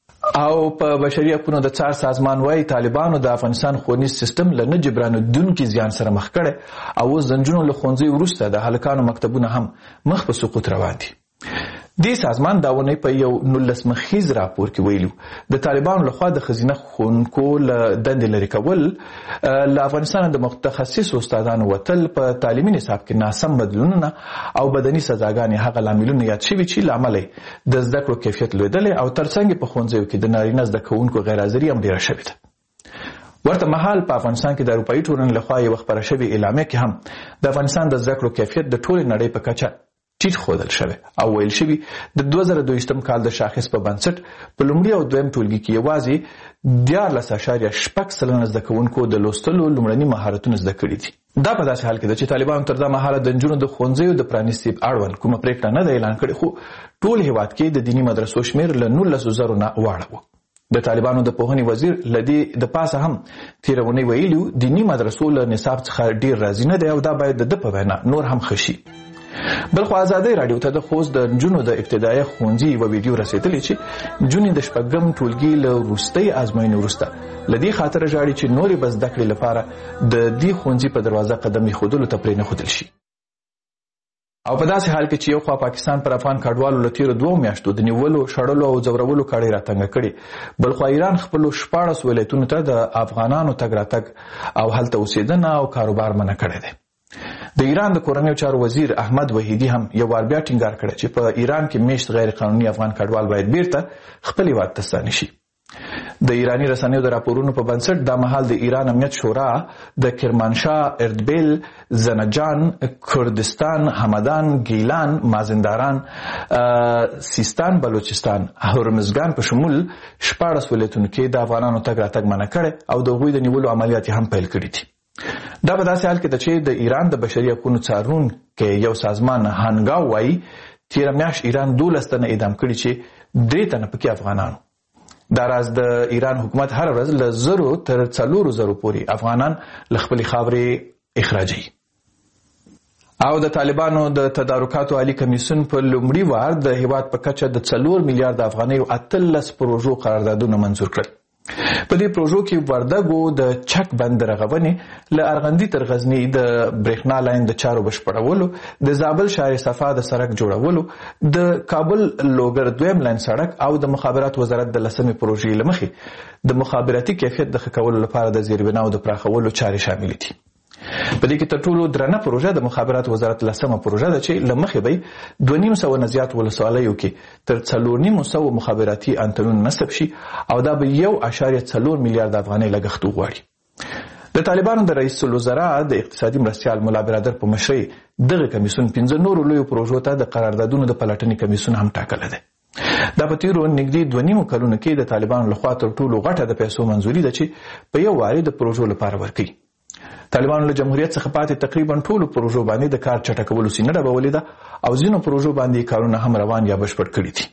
او په بشري حقوقو د څار سازمان وايي طالبانو د افغانستان ښوونیز سیستم له نه جبرانېدونکي زیان سره مخ کړی او اوس د نجونو له ښوونځیو وروسته د هلکانو مکتبونه هم مخ په سقوط روان دي. دې سازمان دا ونې په یو 19 مخیز راپور کې ویلو د طالبانو لخوا د ښځینه ښوونکو له دندې لرې کول له افغانستان د متخصصو استادانو وتل په تعلیمي نصاب کې ناسم بدلونونه او بدني سزاګانې هغه لاملونه یاد شوي چې له امله د زده کړو کیفیت لوړېدلی او ترڅنګ په ښوونځیو کې د نارینه زده کوونکو غیرحاضري هم ډېره شوې ده. ورته مهال په افغانستان کې د اروپایي ټولنې لخوا یوه خپره شوې اعلامیه کې هم د افغانستان د زده کړو کیفیت د ټولې نړۍ په کچه ټیټ ښودل شوی او ویل شوي د 2022 کال د شاخص په بنسټ په لومړي او دویم ټولګي کې یوازې 14.6% زده کوونکو د لوستلو لومړني مهارتونه زده کړي دي. دا په داسې حال کې ده چې طالبانو تر دا مهاله د نجونو د ښوونځیو د پرانیستي اړوند کومه پریکړه نه ده اعلان کړې خو ټول هیواد کې د دیني مدرسو شمیر له 19,000 نه واړه و. د طالبانو د پوهنې وزیر لدی د پاسه هم تیره اونۍ ویلي دیني مدرسو له نصاب څخه ډیر راضي نه دی او دا باید د په وینا نور هم ښه شي. بلخو ازادۍ راډیو ته د خوست د نجونو د ابتدایي ښوونځي یوه ویډیو رسېدلې چې نجونې د شپږم ټولګي له وروستۍ ازموینې وروسته له دې خاطره ژاړي چې نورې به زده کړې لپاره د دې ښوونځي په دروازه قدم ایښودلو ته پرېنښودل شي. او په داسې حال کې چې یو خوا پاکستان پر افغان کډوالو له تېرو 2 میاشتو د نیولو شړلو او ځورولو کړۍ راتنګه کړې بل خو ایران خپلو 14 ولایتونو ته د افغانانو تګ راتګ او هلته اوسېدنه او کاروبار منع کړی دی. د ایران د کورنیو چارو وزیر احمد وحیدي هم یو وار بیا ټینګار کړی چې په ایران کې میشت غیر قانوني افغان کډوال باید بیرته خپل هیواد ته ستانه شي. د ایرانی رسنیو د راپورونو په بنسټ دا مهال د ایران امنیت شورا د کرمانشاه، اردبیل، زنجان، کردستان، همدان، گیلان، مازندران، سیستان، بلوچستان، هرمزگان په شمول 14 ولایتونو کې د افغانانو تګ راتګ منع کړی او د هغوی د نیولو عملیات هم پیل کړي دي. دا په داسې حال کې ده چې د ایران د بشري حقوقو څارونکي یو سازمان هانګاو وایي تېره میاشت ایران 12 تنه اعدام کړي چې 3 تنه پکې افغانانو. دا راز د ایران حکومت هر ورځ له 0 تر 4,000 پورې افغانان له خپلې خاورې اخراجوي. او د طالبانو د تدارکاتو عالی کمیسیون په لومړي وار د هیواد په کچه د 4 میلیارډ افغانۍ 13 پروژو قراردادونه منظور کړل. په دې پروژو کې وردګو د چک بند رغونې، له ارغندې تر غزنی د برېښنا لاین د چارو بشپړولو، د زابل شهر صفا د سړک جوړولو، د کابل لوګر دویم لاین سړک او د مخابرات وزارت د 10مې پروژې له مخې د مخابراتي کیفیت د ښه کولو لپاره د زیربناو د پراخولو چارې شاملې دي. په دې کې تر ټولو درنه پروژه د مخابرات وزارت 10مه پروژه ده چې له مخې به 2.5 نه زیات ولسوالیو کې تر 4.5 مخابراتي انتنونه نصب شي او دا به 1.4 میلیارډ افغانۍ لګښت وغواړي. د طالبانو د رئیس الوزرا د اقتصادي مرستیال مولا برادر په مشرۍ دغه کمیسیون 15 نورو لویو پروژو ته د قراردادونو د پلټنې کمیسیون هم ټاکلی دی. دا په تیرو نږدې 2.5 کلونو کې د طالبانو لخوا تر ټولو غټه د پیسو منظوري ده چې په یو واري د پروژو لپاره ورکوي. طالبانو له جمهوریت څخه پاتې تقریبا ټولو پروژو باندې د کار چټکولو سینه ډبولې ده او ځینو پروژو باندې کارونه هم روان یا بشپړ کړي دي.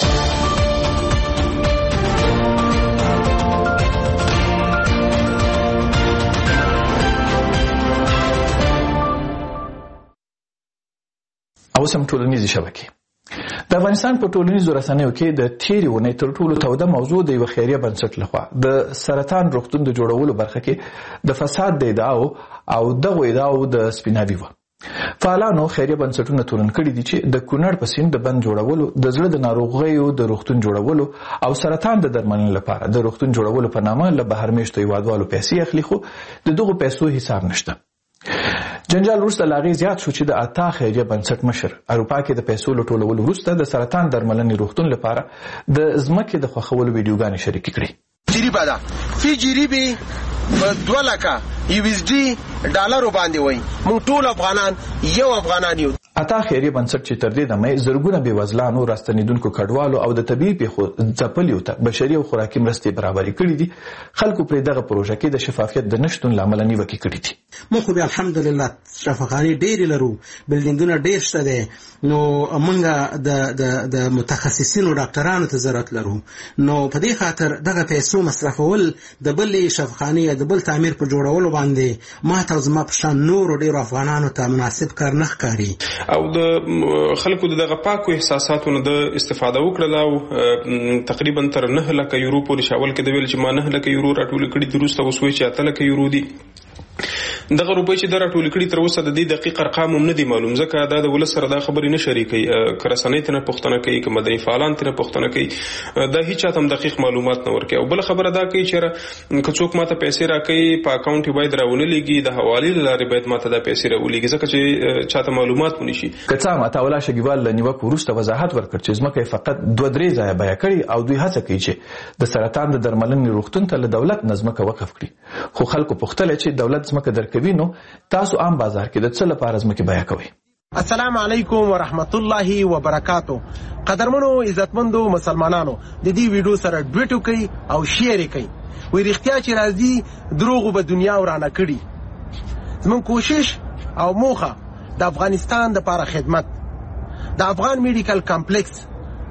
اوس هم ټولنیزې شبکې. د افغانستان په ټولنیزو رسنیو کې د تیرې اونۍ تر ټولو توده موضوع د یوه خیریه بنسټ لخوا د سرطان روغتون د جوړولو برخه کې د فساد د ادعاو او دغو ادعاو د سپیناوي وه. فعالانو خیریه بنسټونه تورن کړي دي چې د کونړ په سیند د بند جوړولو، د زړه د ناروغیو د روغتون جوړولو او سرطان د درملنې لپاره د روغتون جوړولو په نامه له بهر میشتو هیوادوالو پیسې اخلي، خو د دغو پیسو حساب نشته. جنجال وروسته له هغې زیات شو چې د عطا خیریه بنسټ مشر اروپا کې د پیسو له ټولولو وروسته د سرطان درملنې روغتون لپاره د ځمکې د خوښولو ویډیوګانې شریکې کړې. جریبه ده فی جریبې په 2 لکه USD ډالرو باندې وای. موږ ټول افغانان یو افغانان یو. عطا خیریه بنسټ چې تر دې دمه زرګونه بېوزلانو، راستنېدونکو کډوالو او د طبیعي پیښو ځپلیو ته بشري او خوراکي مرستې برابرې کړي دي، خلکو پرې دغه پروژه کې د شفافیت د نشتون له امله نیوکې کړي دي. موږ خو بیا الحمدلله شفاخانې ډېرې لرو، بلډینګونه ډېر شته دی، نو موږ د متخصصینو ډاکټرانو ته ضرورت لرو. نو په دې خاطر دغه پیسو مصرفول د بلې شفاخانې یا د بل تعمیر په جوړولو باندې ما ته او زما په شان نورو ډېرو افغانانو ته مناسب کار نه ښکاري. او د خلکو دغه پاکو احساساتو نه د استفاده وکړه او تقریبا تر 9 لکه یورو پورې شاول کې د ویل چې ما 9 لکه یورو راټول کړي دي، وروسته اوس وایي چې 8 لکه یورو دي. دغه روپۍ چې د راټول کړي تر اوسه د دې دقیق ارقام هم نه دي معلوم، ځکه دا د ولس سره دا خبرې نه شریکوي. که رسنۍ ته نه پوښتنه کوي، که مدني فعالان ته نه پوښتنه کوي، دا هیڅ چاته هم دقیق معلومات نه ورکوي. او بله خبره دا کوي چې که څوک ماته پیسې راکوي په اکاونټ یې باید راونه لېږي، د حوالې له لارې باید ماته دا پیسې راولېږي، ځکه چې چاته معلومات ونه شي. که څه هم عطاالله شګیوال له نیوکو وروسته وضاحت ورکړ چې ځمکه یې فقط 2-3 ځایه بیه کړي او دوی هڅه کوي چې د سرطان د درملنې روغتون ته له دولت نه ځمکه وقف کړي. خو خلکو پوښتلی چې دولت ځمکه درکوي، نو تاسو عام بازار کې د څه لپاره ځمکې بیه کوئ؟ السلام علیکم ورحمت الله وبرکاتو. قدرمنو عزتمندو مسلمانانو، د دې ویډیو سره ډویټ وکړئ او شیر یې کړئ. وایي رښتیا چې راځي دروغو به دنیا ورانه کړي. زموږ کوشش او موخه د افغانستان دپاره خدمت. د افغان میډیکل کمپلیکس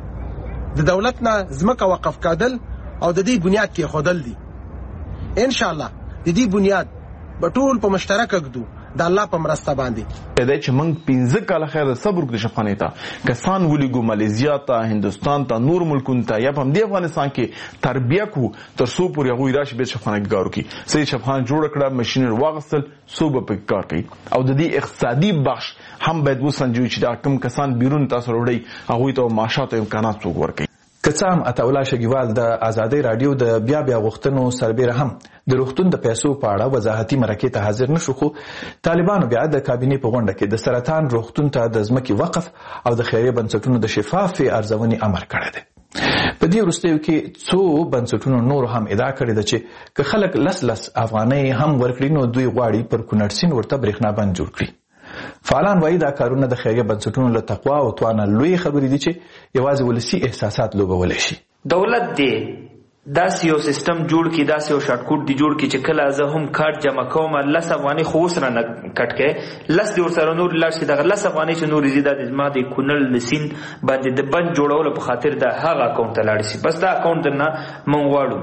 د دولت نه ځمکه وقف کېدل او د دې بنیاد کېښودل دي. انشاءالله د دې بنیاد به ټول په مشترکه ږدو د الله په مرسته باندې. دا چې موږ 15 کاله خیر صبر وکړو شفانې ته کسان ولېږو مالیزیا ته، هندوستان ته، نور ملکونو ته، یا په همدې افغانستان کې تربیه کړو تر څو پورې هغوی راشي بیا شفانه کار وکړي. صحیح شفانه جوړه کړه، ماشینر واغستل، څو به پکې کار کوي. او د دې اقتصادي بخش هم باید وسنجوي چې دا کوم کسان بیرون تاسو وروړئ هغوی ته معاشات او امکانات څوک ورکوي. که څه هم عطاالله شګیوال د ازادۍ راډیو د بیا غوښتنو سربیره هم د روغتون د پیسو په اړه وضاحتي مرکې ته حاضر نشو، خو طالبانو بیا د کابینې په غونډه کې د سرطان روغتون ته د ځمکې وقف او د خیریه بنسټونو د شفافې ارزونې امر کړی دی. په دې وروستیو کې څو بنسټونو نور هم ادعا کړې ده چې که خلک 10 افغانۍ هم ورکړي نو دوی غواړي پر کونړ سیند ورته برېښنا بند جوړ کړي. فعالان وایي دا کارونه د خیریه بنسټونو له تقوا او توانه لوی خبرې دي چې یوازې ولسي احساسات لوبولی شي. دولت دی داسې یو سیستم جوړ کړي، داسې یو شارټکوټ دی جوړ کړي چې کله زه هم کارت جمع کوم 10 افغانۍ خو اوس رانه کټ کړی، 10 دې ورسره نور لاړ شي، دغه 10 افغانۍ چې نورې ځي دا د زما د کونړ د سیند باندې د بند جوړولو په خاطر د هغه اکاونټ ته لاړ شي. بس دا اکاونټ درنه موږ غواړو.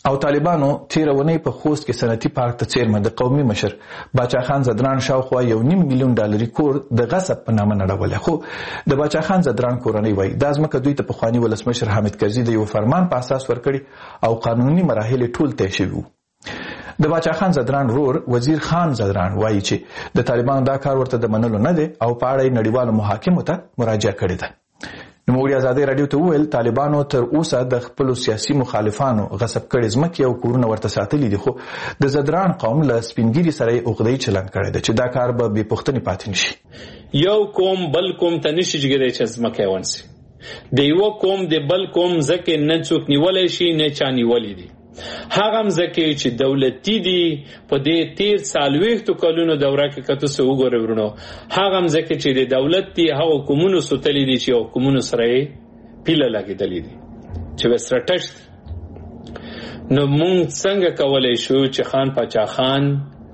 او طالبانو تیرونی په خوست کې صنعتي پارک ته څیرمه د قومي مشر باچا خان زدران شاوخوا $1.5 میلیون کور د غصب په نامه نړولی، خو د باچا خان زدران کورنۍ وایي دا ځمکه دوی ته پخواني ولسمشر حامد کرزي د یو فرمان په اساس ورکړي او قانوني مراحل ټول طی شوي وو. د باچا خان زدران رور وزیر خان زدران وایي چې د طالبانو دا کار ورته د منلو نه دی او په اړه نړیوالو محاکمو ته مراجعه کړې ده. نوموړي ازادي رادیو ته وویل طالبانو تر اوسه د خپلو سیاسي مخالفانو غصب کړي ځمکې او کورونه ورته ساتلي دي، خو د زدران قوم له سپینګیري سره یې عقده‌ای چلند کړی دی چې دا کار به بې پوښتنې پاتې نشي. یو قوم بل قوم ته نشي جګېدی چې ځمکه یې ونیسي. د یوه قوم د بل قوم ځکه نه څوک نیولی شي نه چا نیولی دي. هغه ځکه چې دولتي دي په دې 40 کلونو دوره کې کته سو وګورئ ورونو، هغه ځکه چې د دولت دي هغه کومونو سوتلې دي چې او کومونو سره پیله لګېدلې دي چې وسرټشت. نو مونږ څنګه کولای شو چې خان پاچا خان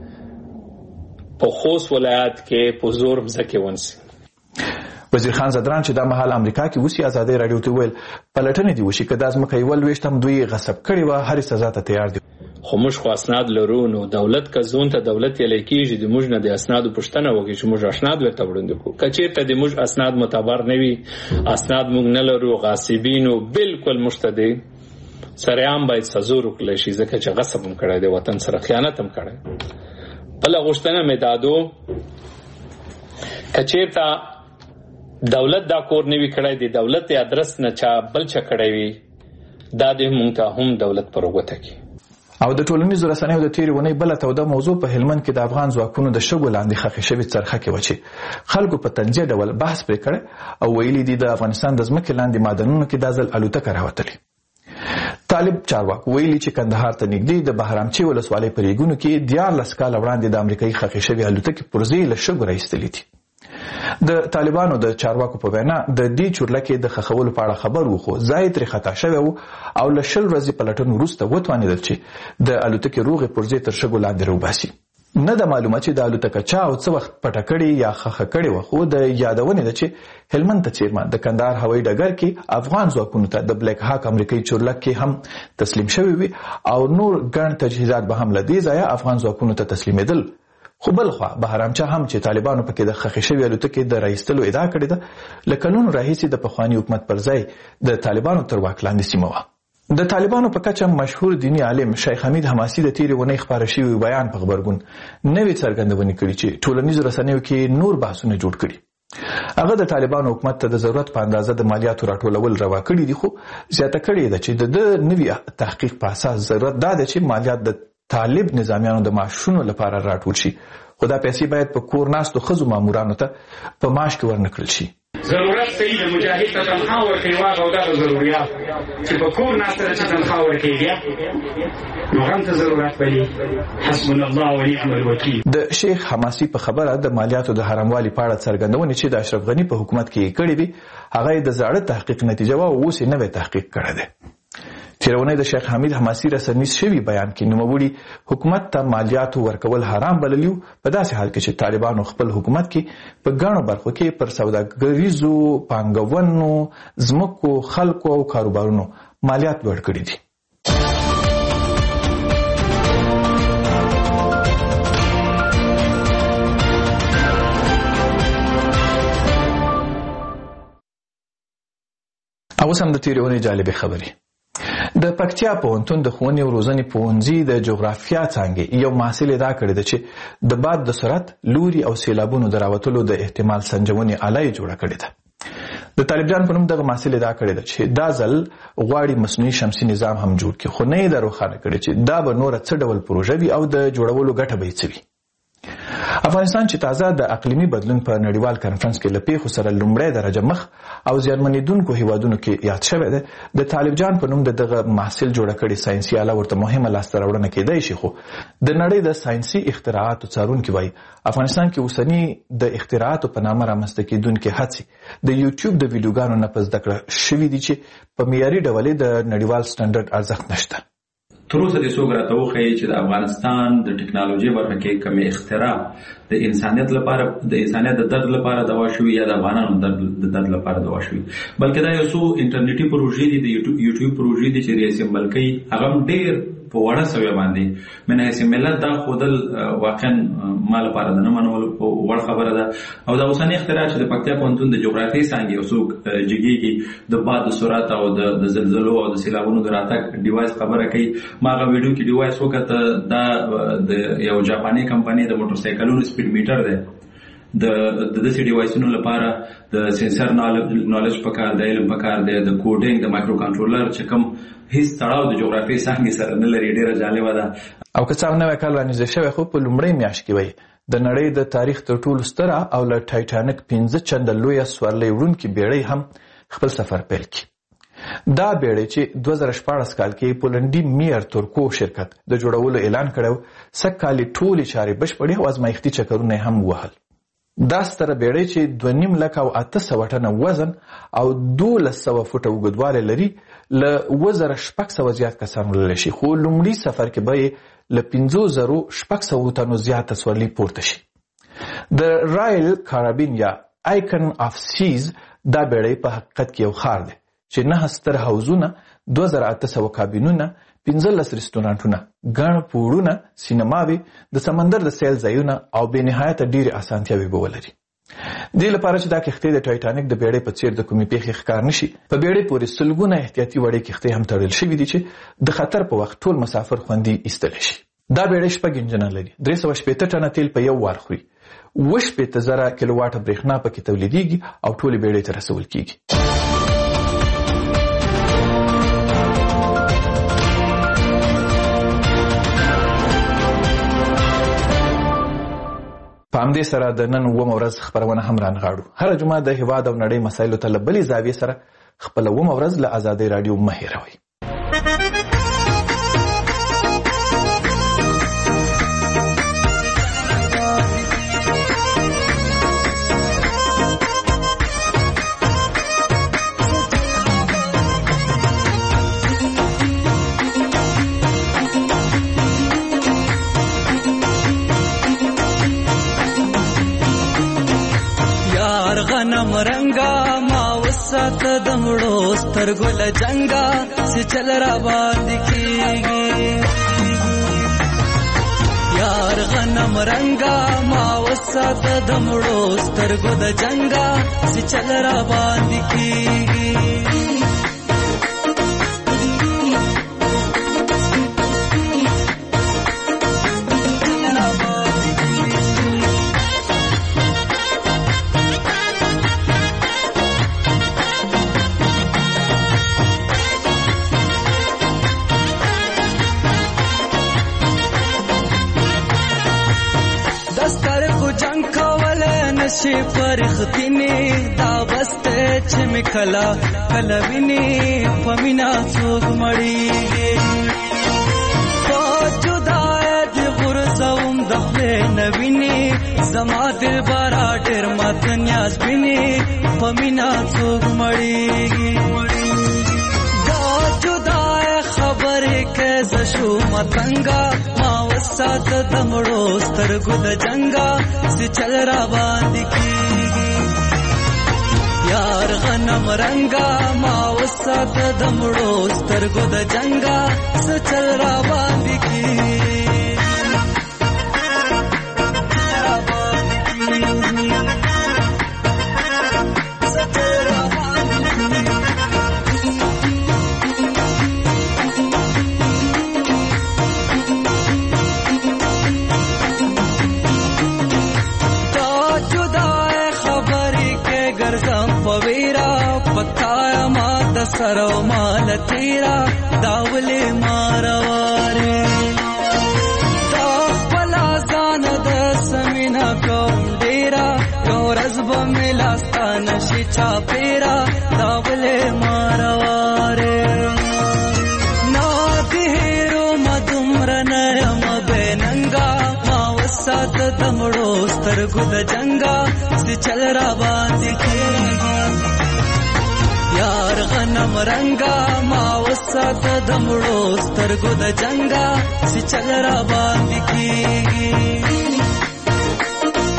په خوست ولایت کې په زور ځکه ونسي؟ وزیر خان زدران چې دا مهال امریکا کې اوسي ازادي رادیو ته ویل پلټنې دي وشي که دا ځمکه یې ولویشتم دوی غصب کړي وه هرې سزا ته تیار دي. خو موږ خو اسناد لرو، نو دولت که زون ته دولت یلی کېږي د موږ نه د اسنادو پوښتنه وکړي چې موږ اسناد ورته وړاندې کړو. که چېرته د موږ اسناد معتبر نه وي، اسناد موږ نه لرو، غاصبینو بالکل موږ ته دی سریعام باید سزا ورکړلی شي ځکه چې غصب هم کړی دی، وطن سره خیانت هم کړی. بله غوښتنه مې دا دو که چېرته دولت دا کور نوی کړی دی، دولت ادرس نه چا بل چا کړی وي، دا د مونږ ته هم دولت پر وګوته کی. او د ټولنیزو رسنیو د تیرې ونې بله توده موضوع په هلمند کې د افغان ځواکونو د شګو لاندې ښخې شوې څرخه کې وه چې خلکو په طنزیه ډول بحث پرې کړی او ویلي دي د افغانستان د ځمکې لاندې معدنونو کې دا ځل الوتکه راوتلې. طالب چارواک ویلي چې کندهار ته نږدې د بهرامچې ولسوالۍ په ریګونو کې 14 کاله وړاندې د امریکایي ښخې شوې الوتکې پرزې له شګو راایستلې دي. د طالبانو د چارواکو په وینا د دې چورلکې د ښخولو په اړه خبر و، خو ځای ترې خطا شوی و او له 20 ورځې پلټن وروسته وتوانېدل چې د الوتکې روغې پرزې تر شګو لاندې راوباسي. نه د معلومه چې د الوتکه چا او څه وخت پټه کړې یا ښخه کړې وه، خو د یادونې ده چې هلمند ته څیرمه د کندهار هوایي ډګر کې افغان ځواکونو ته د بلیک هاک امریکایي چورلک کې هم تسلیم شوی وي او نور ګڼ تجهیزات به هم له دې ځایه افغان ځواکونو ته تسلیمېدل. خو بلخوا بهرامچه هم چې طالبانو پکې د ښخې شوې الوتکې د راایستلو ادعا کړې ده، له کلونو راهیسې د پخواني حکومت پر ځای د طالبانو تر واک لاندې سیمه وه. د طالبانو په کچه مشهور دیني عالم شیخ حمید حماسي د تیرې ونې خپاره شوي بیان په غبرګون نوې څرګندونې کړي چې ټولنیزو رسنیو کې نور بحثونه جوړ کړي. هغه د طالبانو حکومت ته د ضرورت په اندازه د مالیاتو راټولول روا کړي دي، خو زیاته کړې ده چې د نوي تحقیق په اساس ضرورت دا ده چې مالیات د طالب نظامیانو د معاشونو لپاره راټول شي، خو دا پیسې باید په کور ناستو ښځو مامورانو ته په معاش کې ورنکړل شي. ضرورت صحیح د مجاهد ته تنخواه ورکوي واغه او دغه ضروریات چې په کور ناسته چې تنخواه ورکوي بیا نو هم ته ضرورت بلي. حسبنا الله ونعم الوکیل. د شیخ حماسي په خبره د مالیاتو د حراموالي په اړه څرګندونې چې د اشرف غني په حکومت کې کړې دي هغه د زاړه تحقیق نتیجه و او اوس یې نوی تحقیق کړی دی. تیرونی د شیخ حمید حماسي رسنیز شوی بیان کې نوموړي حکومت ته مالیاتو ورکول حرام بللیو، په داسې حال کې چې طالبانو خپل حکومت کې په ګڼو برخو کې پر سوداګریزو پانګونو، ځمکو، خلکو او کاروبارونو مالیات لوړ کړي دي. اوس هم د تیرونی جالبې خبرې. د پکتیا پوهنتون د ښوونې او روزنې پوهنځي د جغرافیا څانګې یو محصل ادعا کړې ده چې د باد د سرعت، لوري او سیلابونو د راوتلو د احتمال سنجونې آله یې جوړه کړې ده. د طالب جان په نوم دغه محصل ادعا کړې ده چې دا ځل غواړي مصنوعي شمسي نظام هم جوړ کړي، خو نه یې دا روښانه کړې چې دا به نوره څه ډول پروژه وي او د جوړولو ګټه به یې څه وي. افغانستان چې تازه د اقلیمي بدلون په نړیوال کنفرانس کې له پیښو سره لومړی درجه مخ او زیانمنېدونکو هیوادونو کې یاد شوی دی، د طالب جان په نوم دغه محصل جوړه کړې ساینسي آله ورته مهمه لاسته راوړنه کېدای شي، خو د نړۍ د ساینسي اختراعاتو څارونکي وایي افغانستان کې اوسني د اختراعاتو په نامه رامنځته کېدونکې هڅې د یوټیوب د ویډیوګانو نه په زده کړه شوي دي چې په معیاري ډول د نړیوال سټنډرډ ارزښت نشته. تر اوسه دې څوک راته وښیي چې د افغانستان د ټکنالوژۍ برخه کې کومې اختراع د انسانیت لپاره د انسانیت د درد لپاره دوا شوی یا د افغانانو د درد لپاره دوا شوی، بلکې دا یو څو انټرنیټي پروژې دي، د یوټیوب پروژې دي چې ریاست ملکی هغه ډېر په وړه سوی باندې من هیڅ ملت دا خودل واقعا مال لپاره نه منول وړ خبره ده. او دا اوسنی اختراع چې د پکتیا پوهنتون د جغرافیې څانګې یو څوک جګیږي د باد سرعت او د زلزلو او د سیلابونو د راتګ ډیوایس خبره کوي. ما هغه ویډیو کې ډیوایس وکړه، دا د یو جاپاني کمپنۍ د موټر سایکلونو سپیډ میټر دی. د دې ډیوایسونو لپاره د سنسر نالج پکار دی، علم پکار دی، د کوډینګ د مایکرو کنټرولر چې کوم هیڅ تړاو د جغرافیې څانګې سره نه لري. ډیره جالبه ده. او که څه هم نوی کال رانږدې شوی خو په لومړۍ میاشت کې وایي د نړۍ د تاریخ تر ټولو ستره او له ټایټانیک 15 چنده لویه سورلۍ وړونکې بیړۍ هم خپل سفر پیل کړي. دا بیړۍ چې 2014 کال کې پولنډي میر تورکو شرکت د جوړولو اعلان کړو، سږ کال ټولې چارې بشپړې او ازمایښتي چکرونه هم وهل. دا ستره بیړۍ چې 2,800 ټنه وزن او 1200 فوټه اوږدوالی لري، له 2600 زیات کسان وړلی شي، خو لومړي سفر کې به یې له 5,600 تنو زیاته سورلۍ پورته شي. د رایل کارابین یا آیکن آف سیز دا بیړۍ په حقیقت کې یو ښار دی چې 9 ستر حوضونه، 2800 کابینونه، 15 رستورانټونه، ګڼ پوړونه، سینماوي، د سمندر د سیل ځایونه او بې نهایته ډېرې اسانتیاوې به ولري. دې لپاره چې دا کښتۍ د ټایټانیک د بیړۍ په څیر د کومې پیښې ښکار نشي، په بیړۍ پورې سلګونه احتیاطي وړې کښتۍ هم تړل شوي دي چې د خطر په وخت ټول مسافر خوندي ایستلی شي. دا بیړۍ 6 انجنه لري، 380 ټنه تیل په یو وار خوري، 80,000 کیلو واټه برېښنا پکې تولیدېږي او ټولې بیړۍ ته رسول کېږي. په همدې سره د نن 9 ورځ خپرونه هم رانغاړو. هره جمعه د هیواد او نړۍ مسایلو ته له بلې زاویې سره خپله 9 ورځ له ازادۍ راډیو مه هېروئ. غنم رنگا ما وسات دمړو سترګو له جنگا سي چل را باندې کیږي. یار غنم رنگا ما وسات دمړو سترګو د جنگا سي چل را باندې کیږي. شي فرختینه دا بسته چې مکلا کلوینه پمینا څوک مړیږي. جدای د غرزوم د خپل نوینه زما دل بارا ډېر مات نیاز بینه پمینا څوک مړیږي. دا جدای خبره کې زشو متنګا ما وسات دمړو سترګو د جنگا سي چل را باندې کیږي. یار غنم رنگا ما وسات دمړو سترګو د جنگا سي چل را باندې کیږي. سرو مال تیرا داولی مارواره دا خپلا ځان د سمینا کوم ډیرا یو رزب ملاستا نشي چاپیرا داولی مارواره نا دیرو مدمر نیم بیننگا ما وسات دمړو سترګو د جنگا سي چل را باندې کیږي. یار غنم رنگا ما وسات دمړو سترګو د جنگا سي چل را باندې کیږي.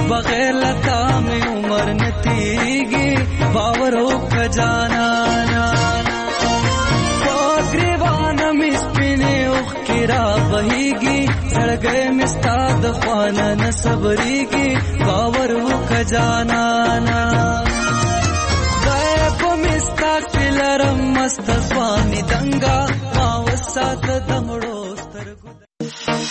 بغیر لتا میں عمر نتیگی باور ہو خجانانا گریوانه می سپینې اوښکې را بهیږي زړګی مې ستا د خوانه نه صبرېږي باور وکړه جانانه خدای په مې ستا کې لرم مست ځواني دنګه ما وساته د مړو